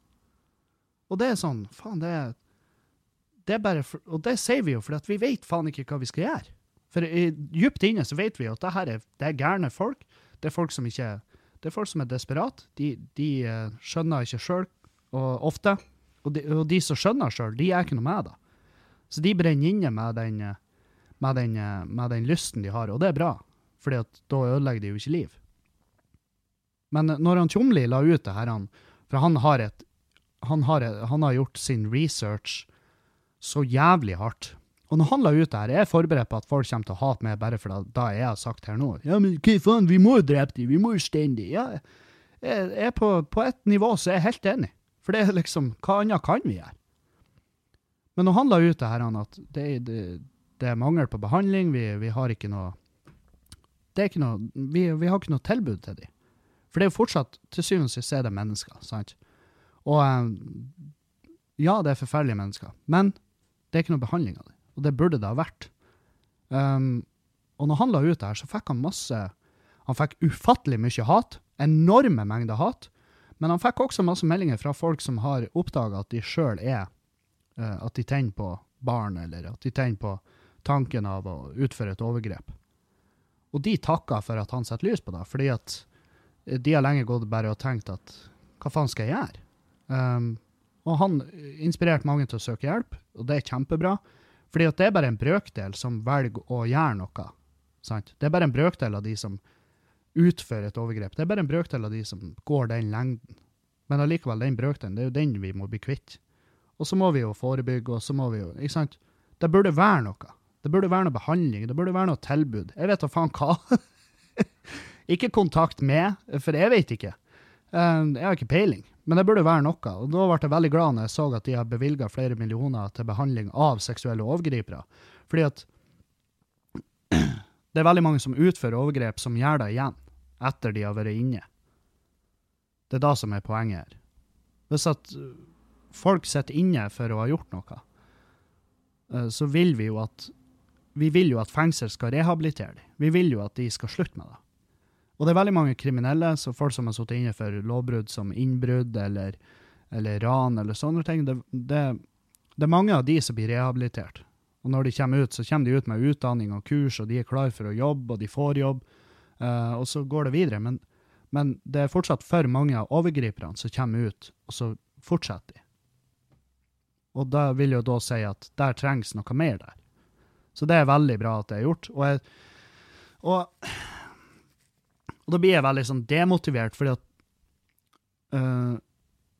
Og det er sånn, faen, det er, det er bare, for, og det sier vi jo, for at vi vet faen ikke hva vi skal gjøre. For i, djupt inne så vet vi at det her er, det er gærne folk, det er folk som ikke, det er folk som er desperat, de, de uh, skjønner ikke selv, og ofte, og de, og de som skjønner selv, de er ikke noe med det. Så de brenner inne med den, med den, med den lysten de har, og det er bra, fordi at da ødelegger de jo ikke liv. Men når han Tjomli la ut det her, han, for han har et, han har, han har gjort sin research så jævlig hardt. Og når han la ut det her, jeg er forberedt på at folk kommer til å hate meg bare for det, da jeg har sagt her nå. Ja, men hva faen, vi må jo drepe dem, vi må jo stenge dem. Ja, jeg, jeg er på, på et nivå så jeg er helt enig. For det er liksom, hva annet kan vi gjøre? Men når han la ut det her, han, at det, det, det er mangel på behandling, vi, vi har ikke noe, det er ikke noe, vi, vi har ikke noe tilbud til dem. For det er jo fortsatt, til syvende og sist er det mennesker, sant? Og ja, det er forferdelige mennesker, men det er ikke noe behandling av det, og det burde det ha vært. Um, og når han la ut det her, så fikk han masse, han fikk ufattelig mye hat, enorme mengder hat, men han fikk også masse meldinger fra folk som har oppdaget at de selv er, uh, at de tenner på barn, eller at de tenner på tanken av å utføre et overgrep. Og de takket for at han setter lys på det, fordi at de har lenge gått bare og tenkt at hva faen skal jeg gjøre? Um, og han inspirerte mange til å søke hjelp, og det er kjempebra, fordi at det er bare en brøkdel som velger å gjøre noe, sant? Det er bare en brøkdel av de som utfører et overgrep, det er bare en brøkdel av de som går den lengden, men allikevel den brøkdelen, det er jo den vi må bli kvitt. Og så må vi jo forebygge, og så må vi jo, ikke sant? Det burde være noe, det burde være noe behandling, det burde være noe tilbud, jeg vet da faen hva. Ikke kontakt med, for jeg vet ikke. Uh, jeg har ikke peiling, men det burde være noe. Og da ble jeg veldig glad når jeg så at de har bevilget flere millioner til behandling av seksuelle overgripere. Fordi at det er veldig mange som utfører overgrep som gjør det igjen, etter de har vært inne. Det er det som er poenget her. Hvis at folk sitter inne for å ha gjort noe, uh, så vil vi jo at vi vil jo at fengsel skal rehabilitere dem. Vi vil jo at de skal slutte med det. Og det er veldig mange kriminelle, så folk som har suttet inne for lovbrudd som innbrudd eller, eller ran eller sånne ting, det, det, det er mange av de som blir rehabilitert. Og når de kommer ut, så kommer de ut med utdanning og kurs, og de er klar for å jobbe, og de får jobb, uh, og så går det videre. Men, men det er fortsatt for mange av overgriperne som kommer ut, og så fortsetter de. Og da vil jeg da si at der trengs noe mer der. Så det er veldig bra at det er gjort. Og, jeg, og, og da blir jeg veldig sånn demotivert, fordi at uh,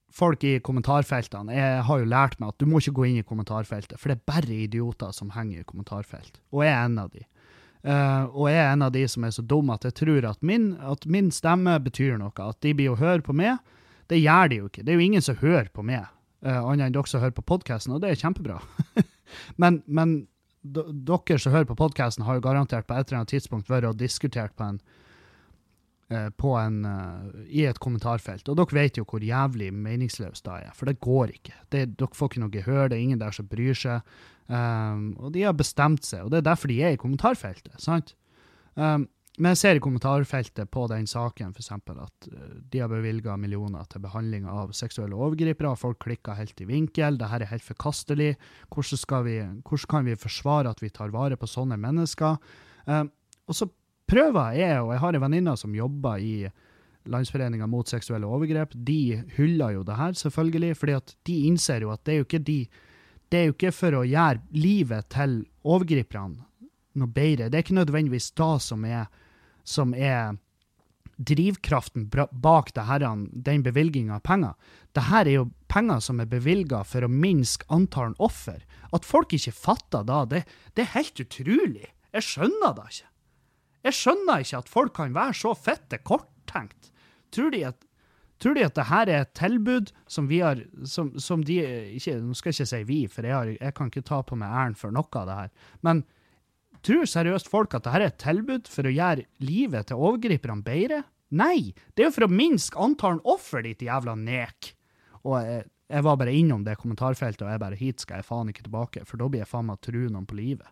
folk i kommentarfeltene, jeg har jo lært meg at du må ikke gå inn i kommentarfeltet, for det er bare idioter som henger i kommentarfelt. Og jeg er en av de. Uh, og jeg er en av de som er så dum at jeg tror at min, at min stemme betyr noe, at de blir å høre på meg. Det gjør de jo ikke. Det er jo ingen som hører på meg, uh, annet enn dere som hører på podcasten, og det er kjempebra. men men d- dere som hører på podcasten har jo garantert på et eller annet tidspunkt vært og diskutert på en, uh, på en uh, i et kommentarfelt, og dere vet jo hvor jævlig meningsløst det er, for det går ikke. Det, dere får ikke noe gehør, det er ingen der som bryr seg. Um, og de har bestemt seg, og det er derfor de er i kommentarfeltet, sant? Um, men jeg ser i kommentarfeltet på den saken, for eksempel, at uh, de har bevilget millioner til behandling av seksuelle overgripere, og folk klikker helt i vinkel, det her er helt forkastelig, hvordan, skal vi, hvordan kan vi forsvare at vi tar vare på sånne mennesker? Um, og så prøver jeg, og jeg har en venninne som jobber i Landsforeningen mot seksuelle overgrep, de hyller jo det her, selvfølgelig, fordi at de innser jo at det er jo ikke de Det er jo ikke for å gjøre livet til overgriperne noe bedre. Det er ikke nødvendigvis da som er, som er drivkraften bak det her, den bevilgingen av penger. Det her er jo penger som er bevilget for å minske antall offer. At folk ikke fatter da, det, det er helt utrolig. Jeg skjønner det ikke. Jeg skjønner ikke at folk kan være så fette korttenkt. Tror de at Tror de at det her er et tilbud som vi har, som, som de, ikke, nå skal jeg ikke si vi, for jeg, har, jeg kan ikke ta på meg æren for noe av det her, men tror seriøst folk at det her er et tilbud for å gjøre livet til overgriperne bedre? Nei, det er jo for å minske antall offer, ditt jævla nek. Og jeg, jeg var bare innom det kommentarfeltet, og jeg bare, hit skal jeg faen ikke tilbake, for da blir jeg faen meg tru noen på livet.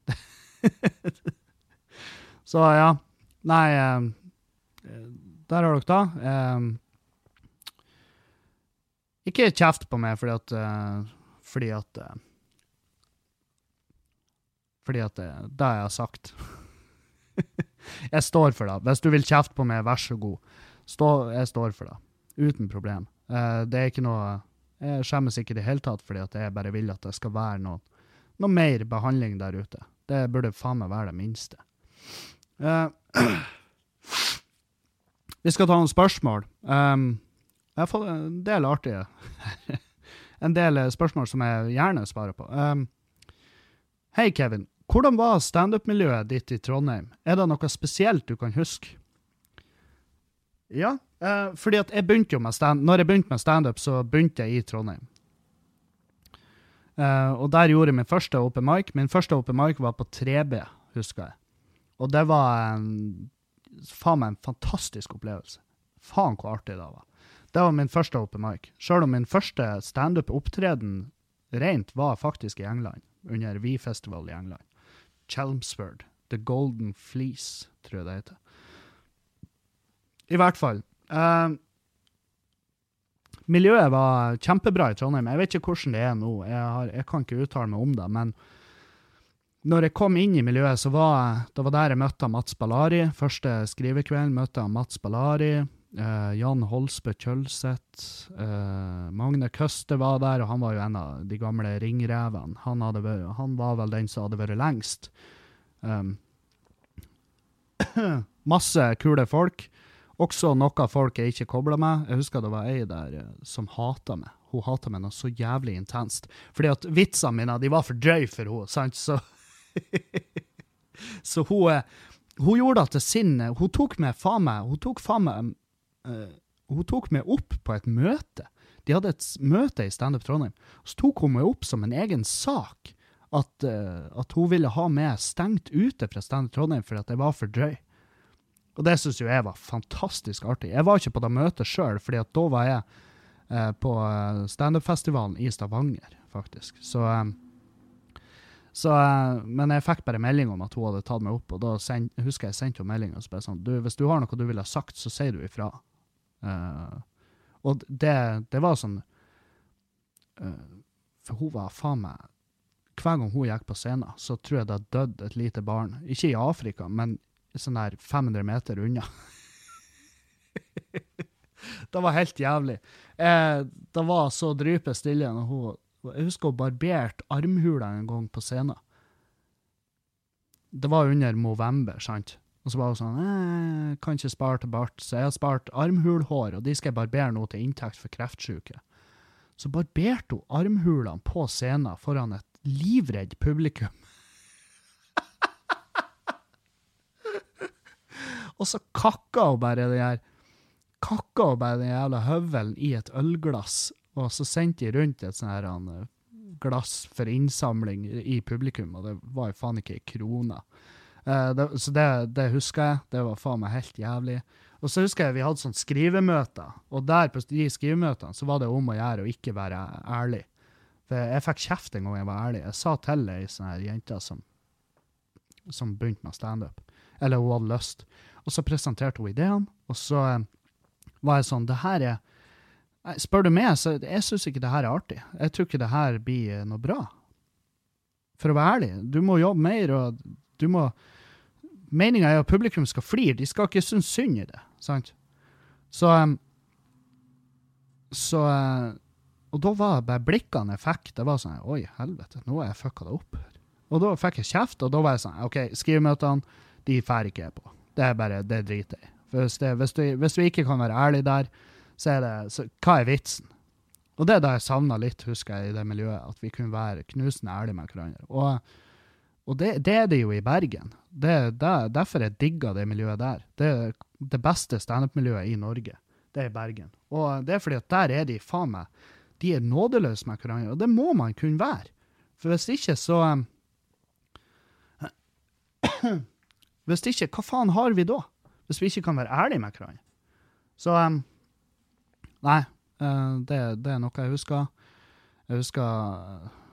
Så ja, nei, eh, der har dere da. Eh, Ikke kjeft på meg, fordi at, uh, fordi at, uh, fordi at uh, det jeg har sagt. Jeg står for det. Hvis du vil kjefte på meg, vær så god. Stå, jeg står for det. Uten problem. Uh, det er ikke noe, jeg skjemmes ikke i det hele tatt, fordi at jeg bare vil at det skal være noe, noe mer behandling der ute. Det burde faen meg være det minste. Uh, vi skal ta noen spørsmål. Um, Jeg har fått en del artige, en del spørsmål som jeg gjerne svarer på. Um, Hei Kevin, hvordan var stand-up-miljøet ditt i Trondheim? Er det noe spesielt du kan huske? Ja, uh, fordi at jeg begynte jo med stand, når jeg begynte med stand-up, så begynte jeg i Trondheim. Uh, og der gjorde jeg min første open mic. Min første open mic var på tre B, husker jeg. Og det var en, faen meg en fantastisk opplevelse. Faen hvor artig det var. Det var min første open mic. Selv om min første stand-up-opptreden rent var faktisk i England, under V-festival i England. Chelmsford, The Golden Fleece, tror jeg det heter. I hvert fall. Uh, miljøet var kjempebra i Trondheim. Jeg vet ikke hvordan det er nå. Jeg, har, jeg kan ikke uttale meg om det, men når jeg kom inn i miljøet, så var det var der jeg møtte Mats Ballari. Første skrivekveld møtte jeg Mats Ballari. Uh, Jan Holsbø Kjølseth, uh, Magne Køste var der, og han var jo en av de gamle ringrevene. Han, hadde vært, han var vel den som hadde vært lengst. Um, masse kule folk. Også noe folk jeg ikke koblet med. Jeg husker det var ei der uh, som hatet meg. Hun hatet meg noe så jævlig intenst. Fordi at vitsene mine, de var for drøy for henne, sant? Så, så hun, hun gjorde det til sin, hun tok meg faen meg, hun tok faen meg, Uh, hun tok meg opp på et møte. De hadde et møte i Stand Up Trondheim. Så tok hun meg opp som en egen sak at, uh, at hun ville ha meg stengt ute fra Stand Up Trondheim for at jeg var for drøy. Og det synes jo jeg var fantastisk artig. Jeg var ikke på det møtet selv, fordi at da var jeg uh, på Stand Up-festivalen i Stavanger, faktisk. Så, um, så uh, men jeg fikk bare melding om at hun hadde tatt meg opp, og da send, husker jeg sendte hun melding og så bare sånn, du, hvis du har noe du ville ha sagt, så sier du ifra. Uh, og det, det var sånn uh, for hun var faen meg hver gang hun gikk på scenen så tror jeg det døde et lite barn, ikke i Afrika men sånn der fem hundre meter unna. Det var helt jævlig. eh, det var så drype stille når hun, jeg husker hun barbert armhula en gang på scenen. Det var under Movember, sant? Og så var hun sånn, jeg kan ikke spare til bart, så jeg har spart armhulhår, og de skal jeg barbere nå til inntekt for kreftsyke. Så barberte hun armhulene på scenen foran et livredd publikum. Og så kakka hun bare det her, kakka hun bare den jævla høvelen i et ølglass, og så sendte de rundt et sånn her uh, glass for innsamling i publikum, og det var jo faen ikke i krona. Uh, det, så det, det husker jeg, det var faen meg helt jævlig. Og så husker jeg vi hadde sånn skrivemøter, og der på de skrivemøtene så var det om å gjøre å ikke være ærlig. For jeg fikk kjeft en gang jeg var ærlig. Jeg sa til ei sånn her jente som, som begynte med stand-up, eller hun hadde lyst. Og så presenterte hun ideen, og så uh, var jeg sånn, det her er, spør du meg, så jeg synes ikke det her er artig. Jeg tror ikke det her blir noe bra. For å være ærlig, du må jobbe mer, og du må, meningen er at publikum skal flire, de skal ikke synes synd i det, sant? Så, um, så, uh, og da var bare blikkene jeg fikk, det var sånn, oi, helvete, nå har jeg fucka det opp. Og da fikk jeg kjeft, og da var jeg sånn, ok, skrivemøtene, de fær ikke jeg på. Det er bare, det driter jeg. For hvis, det, hvis, du, hvis du ikke kan være ærlig der, så er det, så, hva er vitsen? Og det er da jeg savnet litt, husker jeg, i det miljøet, at vi kunne være knusende ærlige med hverandre. Og, og det, det er det jo i Bergen. Det, det, derfor jeg digger det miljøet der. Det er det beste stand-up-miljøet i Norge. Det er i Bergen. Og det er fordi at der er de, faen meg, de er nådeløse med hverandre, og det må man kunne være. For hvis ikke, så... hvis ikke, hva faen har vi da? Hvis vi ikke kan være ærlige med hverandre. Så, um, nei, uh, det, det er noe jeg husker. Jeg husker, uh,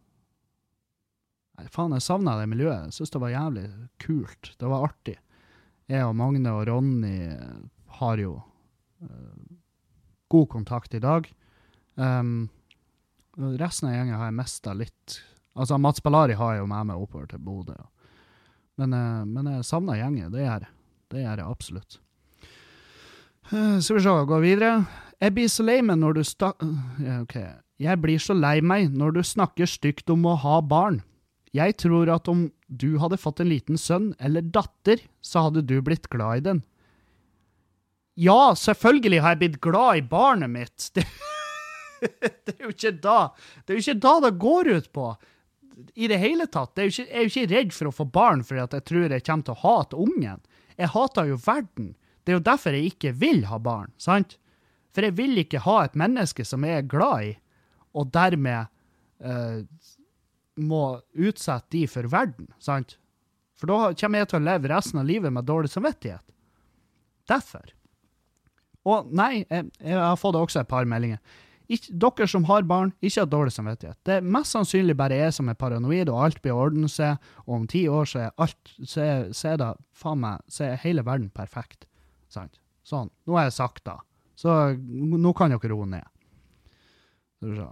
nei, faen, jeg savnet det miljøet. Jeg synes det var jævlig kult. Det var artig. Jeg og Magne og Ronny har jo uh, god kontakt i dag. Um, resten av gjengen har jeg mistet litt. Altså, Mats Ballari har jo med meg oppover til Bodø. Men, uh, men jeg savner gjengen, det gjør jeg. Det gjør jeg absolutt. Uh, skal vi se, gå videre. Jeg blir så lei meg når du sta... Ja, ok. Jeg blir så lei meg når du snakker stygt om å ha barn. Jeg tror at om du hadde fått en liten sønn eller datter, så hadde du blitt glad i den. Ja, selvfølgelig har jeg blitt glad i barnet mitt. Det, det er jo ikke da. Det er jo ikke da det går ut på. I det hele tatt. Det er jo ikke, jeg er jo ikke redd for å få barn, fordi at jeg tror jeg kommer til å hate ungen. Jeg hater jo verden. Det er jo derfor jeg ikke vil ha barn, sant? For jeg vil ikke ha et menneske som jeg er glad i, og dermed uh, må utsette de for verden, sant? For da kommer jeg til å leve resten av livet med dårlig samvittighet. Derfor. Og nei, jeg, jeg har fått også et par meldinger. Ikke, dere som har barn, ikke har dårlig samvittighet. Det er mest sannsynlig bare jeg som er paranoid, og alt blir ordnet seg, og om ti år så er alt, så er, så er det, faen meg, så er hele verden perfekt. Sant? Sånn, nå har jeg sagt da. Så nå kan dere roe ned. Så.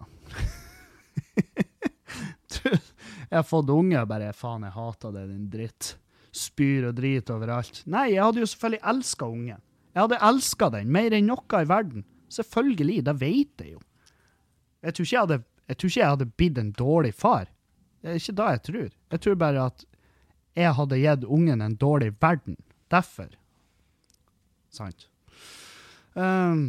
Jeg har fått unge og bare, faen, jeg hater det, din dritt. Spyr og drit overalt. Nei, jeg hadde jo selvfølgelig elsket ungen. Jeg hadde elsket den, mer enn noe i verden. Selvfølgelig, det vet jeg jo. Jeg tror ikke jeg hadde, jeg tror ikke jeg hadde blitt en dårlig far. Det er ikke det jeg tror. Jeg tror bare at jeg hadde gitt ungen en dårlig verden. Derfor. Sant. Um.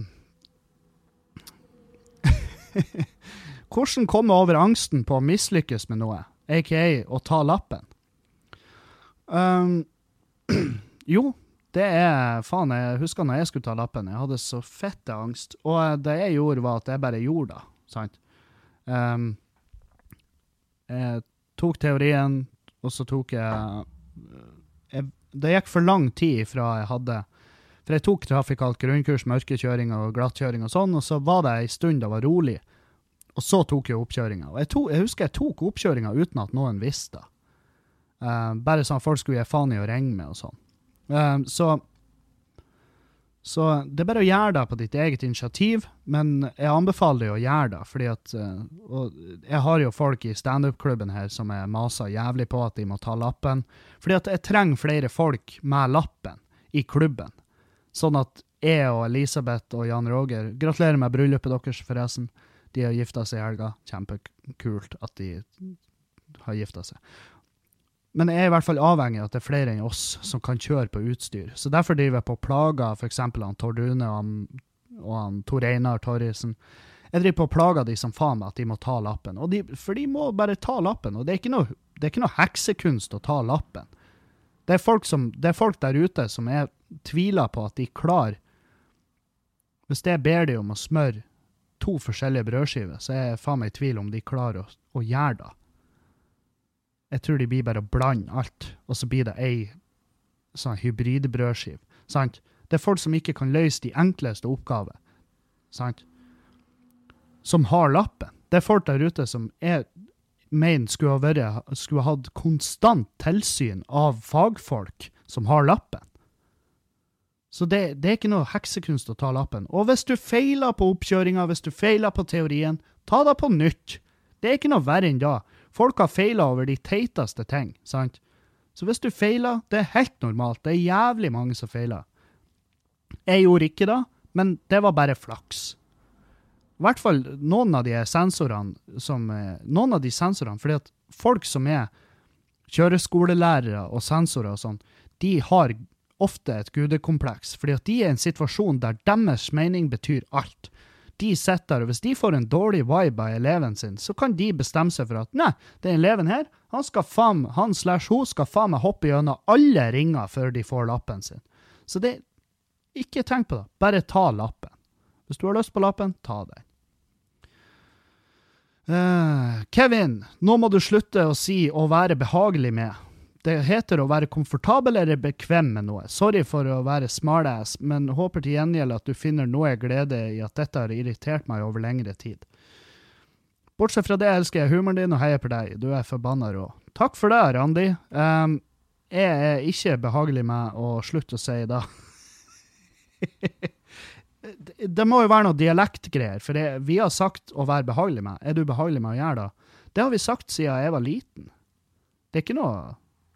Hvordan komme over angsten på å mislykkes med noe, a k a å ta lappen? Um. Jo, det er, faen, jeg husker når jeg skulle ta lappen, jeg hadde så fette angst, og det jeg gjorde var at jeg bare gjorde det, sant? Um, jeg tok teorien, og så tok jeg, jeg, det gikk for lang tid fra jeg hadde, for jeg tok trafikalt grunnkurs, mørkekjøring og glattkjøring og sånn, og så var det en stund det var rolig, og så tok jeg oppkjøringa, og jeg, tok, jeg husker jeg tok oppkjøringa uten at noen visste det. Uh, bare sånn at folk skulle gi faen i å ringe med og sånn. Um, så, så det er bare å gjøre det på ditt eget initiativ, men jeg anbefaler deg å gjøre det, fordi at uh, og jeg har jo folk i stand-up-klubben her som er maset jævlig på at de må ta lappen, fordi at jeg trenger flere folk med lappen i klubben, sånn at jeg og Elisabeth og Jan Roger, gratulerer med bryllupet deres forresten, de har giftet seg i helga, kjempekult at de har giftet seg. Men jeg er i hvert fall avhengig av at det er flere enn oss som kan kjøre på utstyr. Så derfor driver jeg på å plage for eksempel han Tord Rune og han, og han Tor Einar Torrisen. Jeg driver på å plage de som faen meg at de må ta lappen. Og de, for de må bare ta lappen, og det er ikke noe, det er ikke noe heksekunst å ta lappen. Det er, folk som, det er folk der ute som jeg tviler på at de klarer. Hvis jeg ber de om å smøre to forskjellige brødskiver, så er jeg faen meg i tvil om de klarer å, å gjøre det. Jeg tror de blir bare å blande alt, og så blir det ei sånn hybridbrødskiv. Sant? Det er folk som ikke kan løse de enkleste oppgaver. Sant? Som har lappen. Det er folk der ute som er mener skulle ha vært, skulle ha hatt konstant tilsyn av fagfolk som har lappen. Så det, det er ikke noe heksekunst å ta lappen. Og hvis du feiler på oppkjøringen, hvis du feiler på teorien, ta det på nytt. Det er ikke noe verre enn da. Folk har feilet over de teiteste ting, sant? Så hvis du feiler, det er helt normalt. Det er jævlig mange som feiler. Jeg gjorde ikke det, men det var bare flaks. I hvert fall noen av de sensorene som, noen av de sensorene, fordi at folk som er kjøreskolelærere og sensorer og sånn, de har ofte et gudekompleks, fordi at de er i en situasjon der deres mening betyr alt. De sitter der, og hvis de får en dårlig vibe av eleven sin, så kan de bestemme seg for at, nei, den eleven her, han skal faen, han slash hun skal faen meg hoppe gjennom alle ringer før de får lappen sin. Så det, ikke tenk på det, bare ta lappen. Hvis du har lyst på lappen, ta den. Uh, Kevin, nå må du slutte å si å være behagelig med. Det heter å være komfortabel eller bekvem med noe. Sorry for å være smartass, men håper til gjengjeld at du finner noe glede i at dette har irritert meg over lengre tid. Bortsett fra det elsker jeg humoren din og heier på deg. Du er forbannet rå. Takk for det, Randi. Um, jeg er ikke behagelig med å slutte å si da. det, det må jo være noe dialektgreier, for det, vi har sagt å være behagelig med. Er du behagelig med å gjøre det? Det har vi sagt siden jeg var liten. Det er ikke noe...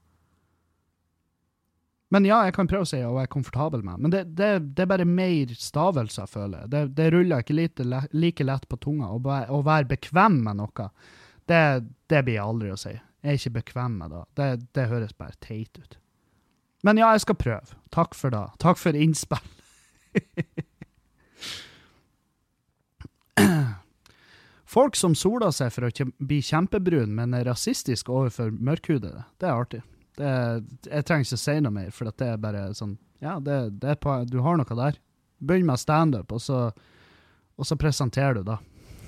Men ja, jeg kan prøve å si å være komfortabel med. Men det, det, det er bare mer stavelser, føler jeg. Det, det ruller ikke lite, like lett på tunga. Å, å være bekvem med noe, det, det blir jeg aldri å si. Jeg er ikke bekvem med det. det. Det høres bare teit ut. Men ja, jeg skal prøve. Takk for det. Takk for innspill. Folk som soler seg for å bli kjempebrun, men er rasistisk overfor mørkhudede, det er artig. Det, jeg trenger ikke si noe mer, for det er bare sånn, ja, det, det er på, du har noe der. Begynn med stand-up, og så, og så presenterer du da.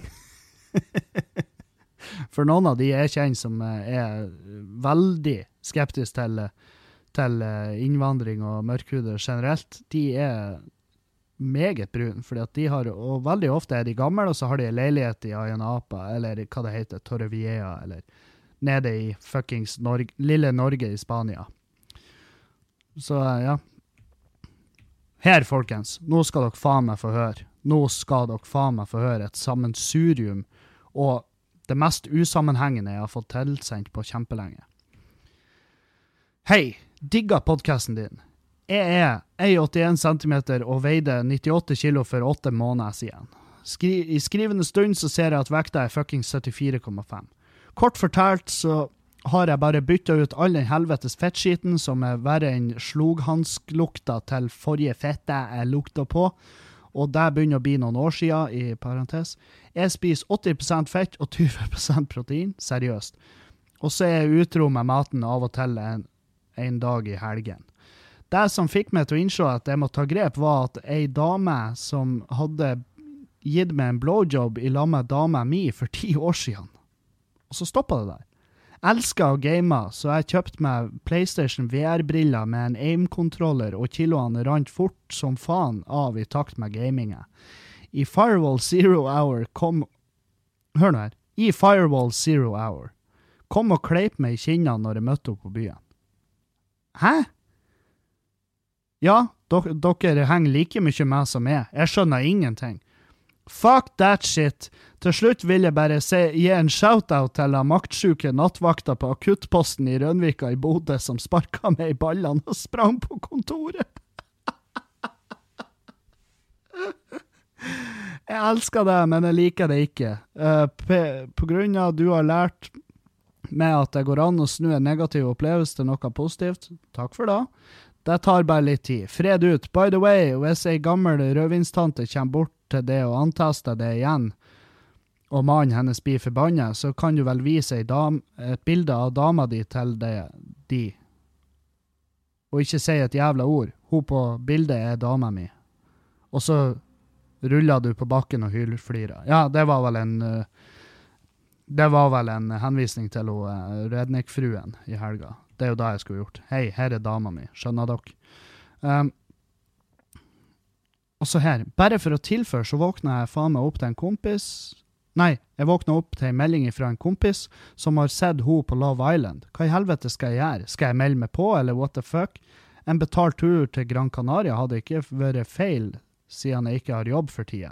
For noen av de jeg kjenner som er veldig skeptisk til, til innvandring og mørkhuder generelt, de er meget brun, fordi at de har, og veldig ofte er de gamle, og så har de leilighet i Ayanapa, eller hva det heter, Torrevieja, eller nede i fuckings Norge, lille Norge i Spania. Så ja. Her, folkens, nå skal dere faen meg få høre. Nå skal dere faen meg få høre et sammensurium, og det mest usammenhengende jeg har fått tilsendt på kjempelenge. Hei, digga podcasten din. Jeg er en komma åttien centimeter og veide nittiåtte kilo for åtte måneder siden. Skri I skrivende stund så ser jeg at vekta er fuckings syttifire komma fem. Kort fortalt så har jeg bare byttet ut all den helvetes fettskiten som er verre enn sloghansklukta til forrige fette jeg lukta på, og det begynner å bli noen år siden, i parentes. Jeg spiser åtti prosent fett og tjue prosent protein, seriøst. Og så er jeg utro med maten av og til en, en dag i helgen. Det som fikk meg til å innse at jeg må ta grep var at en dame som hadde gitt meg en blowjob i lag med dama mi for ti år siden. Og så stoppet det der. Elsker å game, så jeg kjøpte meg PlayStation V R-briller med en aim-kontroller, og kiloene rant fort som faen av i takt med gamingen. I Firewall Zero Hour kom... Hør nå her. I Firewall Zero Hour kom og kleip meg i kinnene når jeg møtte opp på byen. Hæ? Ja, dok dere henger like mye med som jeg. Jeg skjønner ingenting. Fuck that shit. Til slutt vil jeg bare se, gi en shoutout til den maktsjuke nattvakta på akuttposten i Rønvika i Bodø som sparket meg i ballene og sprang på kontoret. Jeg elsker det, men jeg liker det ikke. Uh, på grunn av at du har lært med at det går an å snu en negativ opplevelse til noe positivt. Takk for det. Det tar bare litt tid. Fred ut. By the way, hvis ei gammel rødvinstante kommer bort til det og antester det igjen, og mannen hennes blir forbannet, så kan du vel vise ei dam, et bilde av dama di til det, de. Og ikke si et jævla ord. Hun på bildet er dama mi. Og så ruller du på bakken og hylflirer. Ja, det var vel en... Det var vel en henvisning til uh, redneckfruen i helga. Det er jo det jeg skulle gjort. Hei, her er dama mi. Skjønner dere? Um, og så her, bare for å tilføre, så våkner jeg faen meg opp til en kompis. Nei, jeg våkner opp til en melding fra en kompis som har sett hun på Love Island. Hva i helvete skal jeg gjøre? Skal jeg melde meg på, eller what the fuck? En betalt tur til Gran Canaria hadde ikke vært feil, siden jeg ikke har jobb for tida.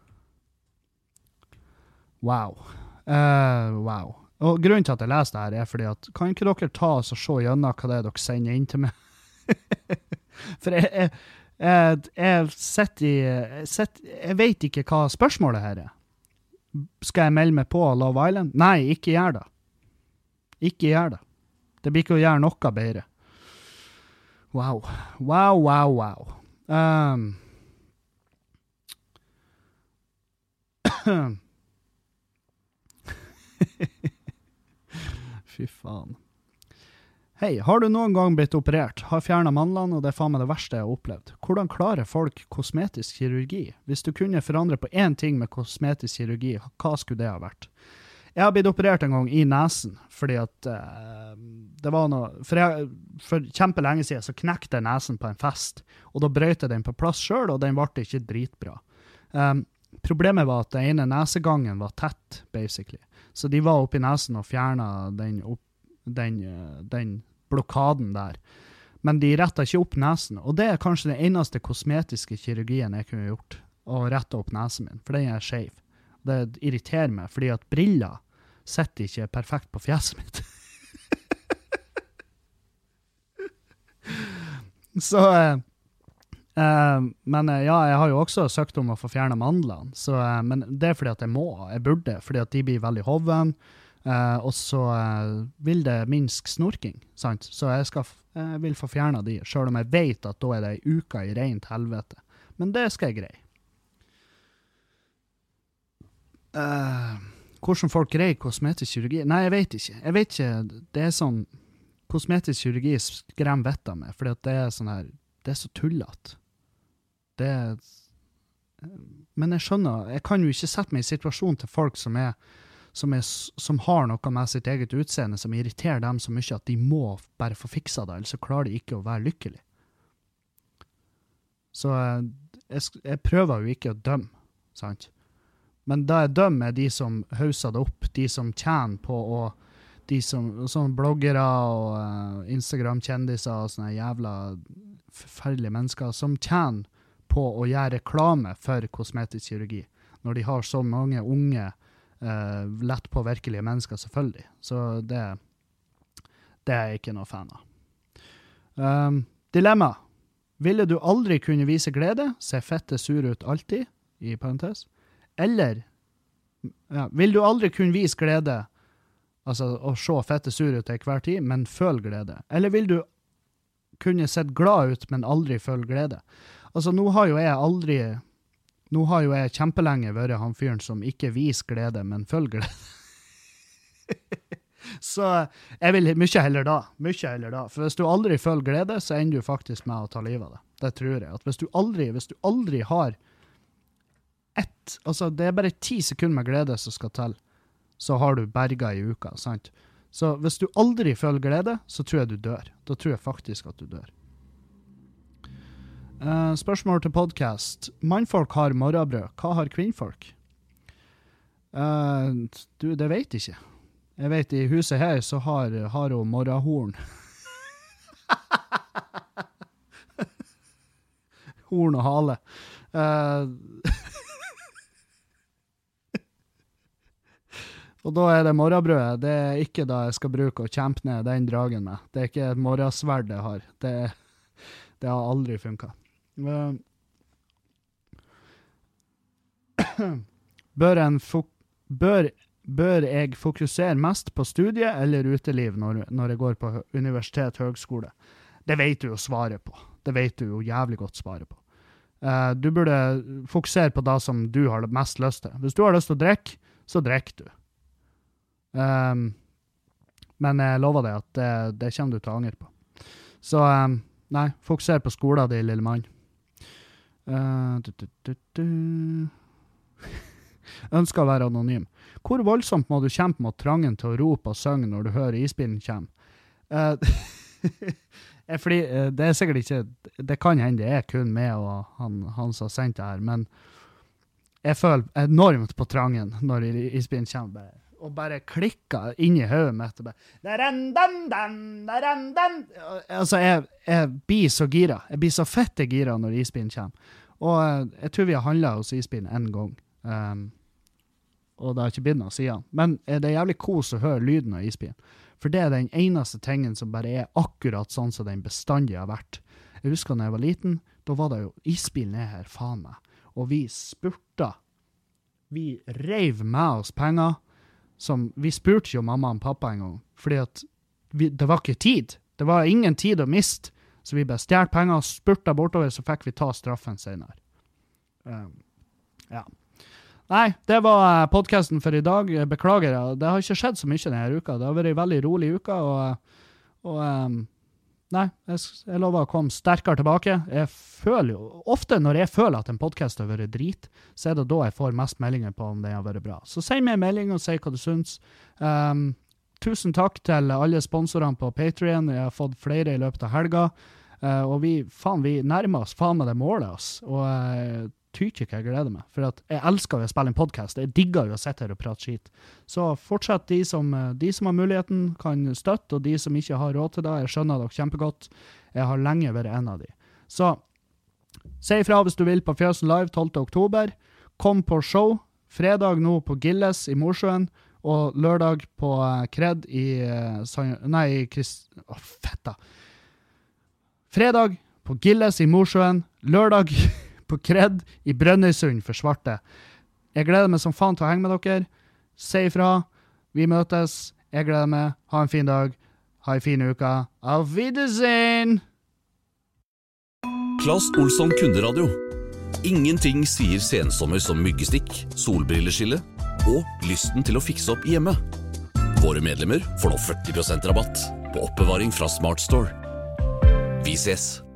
Wow. Uh, wow. Og grunnen til at jeg leser det her er fordi at, kan ikke dere ta oss og se gjennom hva det er dere sender inn til meg? For jeg, jeg, jeg, jeg, sitter i, jeg, sitter, jeg vet ikke hva spørsmålet her er. Skal jeg melde meg på Love Island? Nei, ikke gjør det. Ikke gjør det. Det blir ikke å gjøre noe bedre. Wow. Wow, wow, wow. Um, Fy faen. Hei, har du noen gang blitt operert? Har fjernet mandlene, og det er faen meg det verste jeg har opplevd. Hvordan klarer folk kosmetisk kirurgi? Hvis du kunne forandre på én ting med kosmetisk kirurgi, hva skulle det ha vært? Jeg har blitt operert en gang i nesen, fordi at uh, det var noe... For, jeg, for kjempelenge siden så knekte jeg nesen på en fest, og da brøt jeg den på plass selv, og den ble ikke dritbra. Um, problemet var at den ene nesegangen var tett, basically. Så de var oppe i nesen og fjernet den, opp, den, den blokaden der. Men de rettet ikke opp nesen, og det er kanskje den eneste kosmetiske kirurgien jeg kunne gjort, å rette opp nesen min, for den er skjev. Det irriterer meg, fordi at briller sitter ikke perfekt på fjeset mitt. Så, uh, uh, men uh, ja, jeg har jo også søkt om å få fjerne mandlene, så, uh, men det er fordi at jeg må, jeg burde, fordi at de blir veldig hoven, uh, og så uh, vil det minske snorking, sant? Så jeg, skal, jeg vil få fjerne de, selv om jeg vet at da er det en uke i rent helvete. Men det skal jeg greie. Uh, hvordan folk greier kosmetisk kirurgi? Nei, jeg vet ikke. Jeg vet ikke, det er sånn, kosmetisk kirurgi skremmer vettet av meg, fordi at det er sånn her, det er så tullet. Det er, men jeg skjønner, jeg kan jo ikke sette meg i situasjon til folk som er, som er, som har noe med sitt eget utseende, som irriterer dem så mye at de må bare få fiksa det, eller så klarer de ikke å være lykkelig. Så jeg, jeg prøver jo ikke å dømme, sant? Men det jeg dømmer er de som hauser det opp, de som tjener på, og de som, sånne bloggere og uh, Instagram-kjendiser og sånne jævla forferdelige mennesker som tjener på å gjøre reklame for kosmetisk kirurgi, når de har så mange unge, uh, lett påvirkelige mennesker selvfølgelig. Så det, det er jeg ikke noe fan av. Um, dilemma. Ville du aldri kunne vise glede, se fette sur ut alltid, i parentes? Eller, ja, vil du aldri kunne vise glede, altså å se fette sur ut til hver tid, men føle glede? Eller vil du kunne sett glad ut, men aldri føle glede? Altså, nå har jo jeg aldri, nå har jo jeg kjempelenge vært han fyren som ikke viser glede, men føler glede. Så jeg vil mye heller da, mye heller da. For hvis du aldri føler glede, så ender du faktisk med å ta livet av det. Det tror jeg. At hvis du aldri, hvis du aldri har ett, altså det er bare ti sekunder med glede som skal til, så har du berget i uka, sant? Så hvis du aldri føler glede, så tror jeg du dør. Da tror jeg faktisk at du dør. Uh, spørsmål til podcast. Mannfolk har morrabrød. Hva har kvinnfolk? Uh, du, det vet jeg ikke. Jeg vet, i huset her så har, har hun morrahorn. Horn og hale. Uh, Og da er det morrabrødet. Det er ikke da jeg skal bruke å kjempe ned den dragen med. Det er ikke et morrasverd jeg har. Det, det har aldri funket. Bør en, fok- bør, bør jeg fokusere mest på studie eller uteliv når, når jeg går på universitet, høgskole? Det vet du jo svaret på. Det vet du jo jævlig godt svaret på. Uh, du burde fokusere på det som du har mest lyst til. Hvis du har lyst til å drikke, så drikker du. Um, men jeg lover deg at det, det kommer du til å angre på. Så um, nei, fokuser på skolen din, lille mann. Uh, du, du, du, du. Ønsker å være anonym. Hvor voldsomt må du kjempe mot trangen til å rope og synge når du hører isbilen komme? Uh, fordi uh, det er sikkert ikke, det kan hende det er kun meg og han, han som har sendt det her, men jeg føler enormt på trangen når isbilen kommer, bare, og bare klikker inn i hodet mitt. Altså, jeg, jeg blir så gira. Jeg blir så fette gira når isbilen kommer. Og uh, jeg tror vi har handlet hos isbilen en gang. Um, og det har ikke blitt noe siden. Men det er jævlig kos å høre lyden av isbilen. For det er den eneste tingen som bare er akkurat sånn som den bestandig har vært. Jeg husker når jeg var liten, da var det jo, isbilen er her, faen meg. Og vi spurta. Vi reiv med oss penger, som vi spurte jo mamma og pappa en gang, fordi at vi, det var ikke tid. Det var ingen tid å miste. Så vi bare stjert penger og spurta bortover, så fikk vi ta straffen senere. Um, ja. Nei, det var podcasten for i dag. Beklager, det har ikke skjedd så mye denne uka. Det har vært en veldig rolig uka, og, og um, nei, jeg, jeg lover å komme sterkere tilbake. Jeg føler jo, ofte når jeg føler at en podcast har vært drit, så er det da jeg får mest meldinger på om den har vært bra. Så send meg en melding og si hva du synes. Um, tusen takk til alle sponsorene på Patreon. Jeg har fått flere i løpet av helga, uh, og vi, faen, vi nærmer oss faen med det målet, ass. Og uh, tykker ikke jeg gleder meg, for at jeg elsker å spille en podcast. Jeg digger jo å sitte her og prate skit. Så fortsatt de som, de som har muligheten kan støtte, og de som ikke har råd til det, jeg skjønner dere kjempegodt. Jeg har lenge vært en av de. Så, si ifra hvis du vil på Fjøsen Live tolvte oktober. Kom på show. Fredag nå på Gilles i Morsjøen, og lørdag på Kred i, nei, Krist... Åh, fett da. Fredag på Gilles i Morsjøen, lørdag på Kred i Brønnøysund for svarte. Jeg gleder meg som faen til å henge med dere. Si ifra. Vi møtes. Jeg gleder meg. Ha en fin dag. Ha en fin uke. Auf Wiedersehen! Claes Olsson Kunderadio. Ingenting sier sensommer som myggestikk, solbrilleskille og lysten til å fikse opp hjemme. Våre medlemmer får nå førti prosent rabatt på oppbevaring fra Smart Store. Vi ses!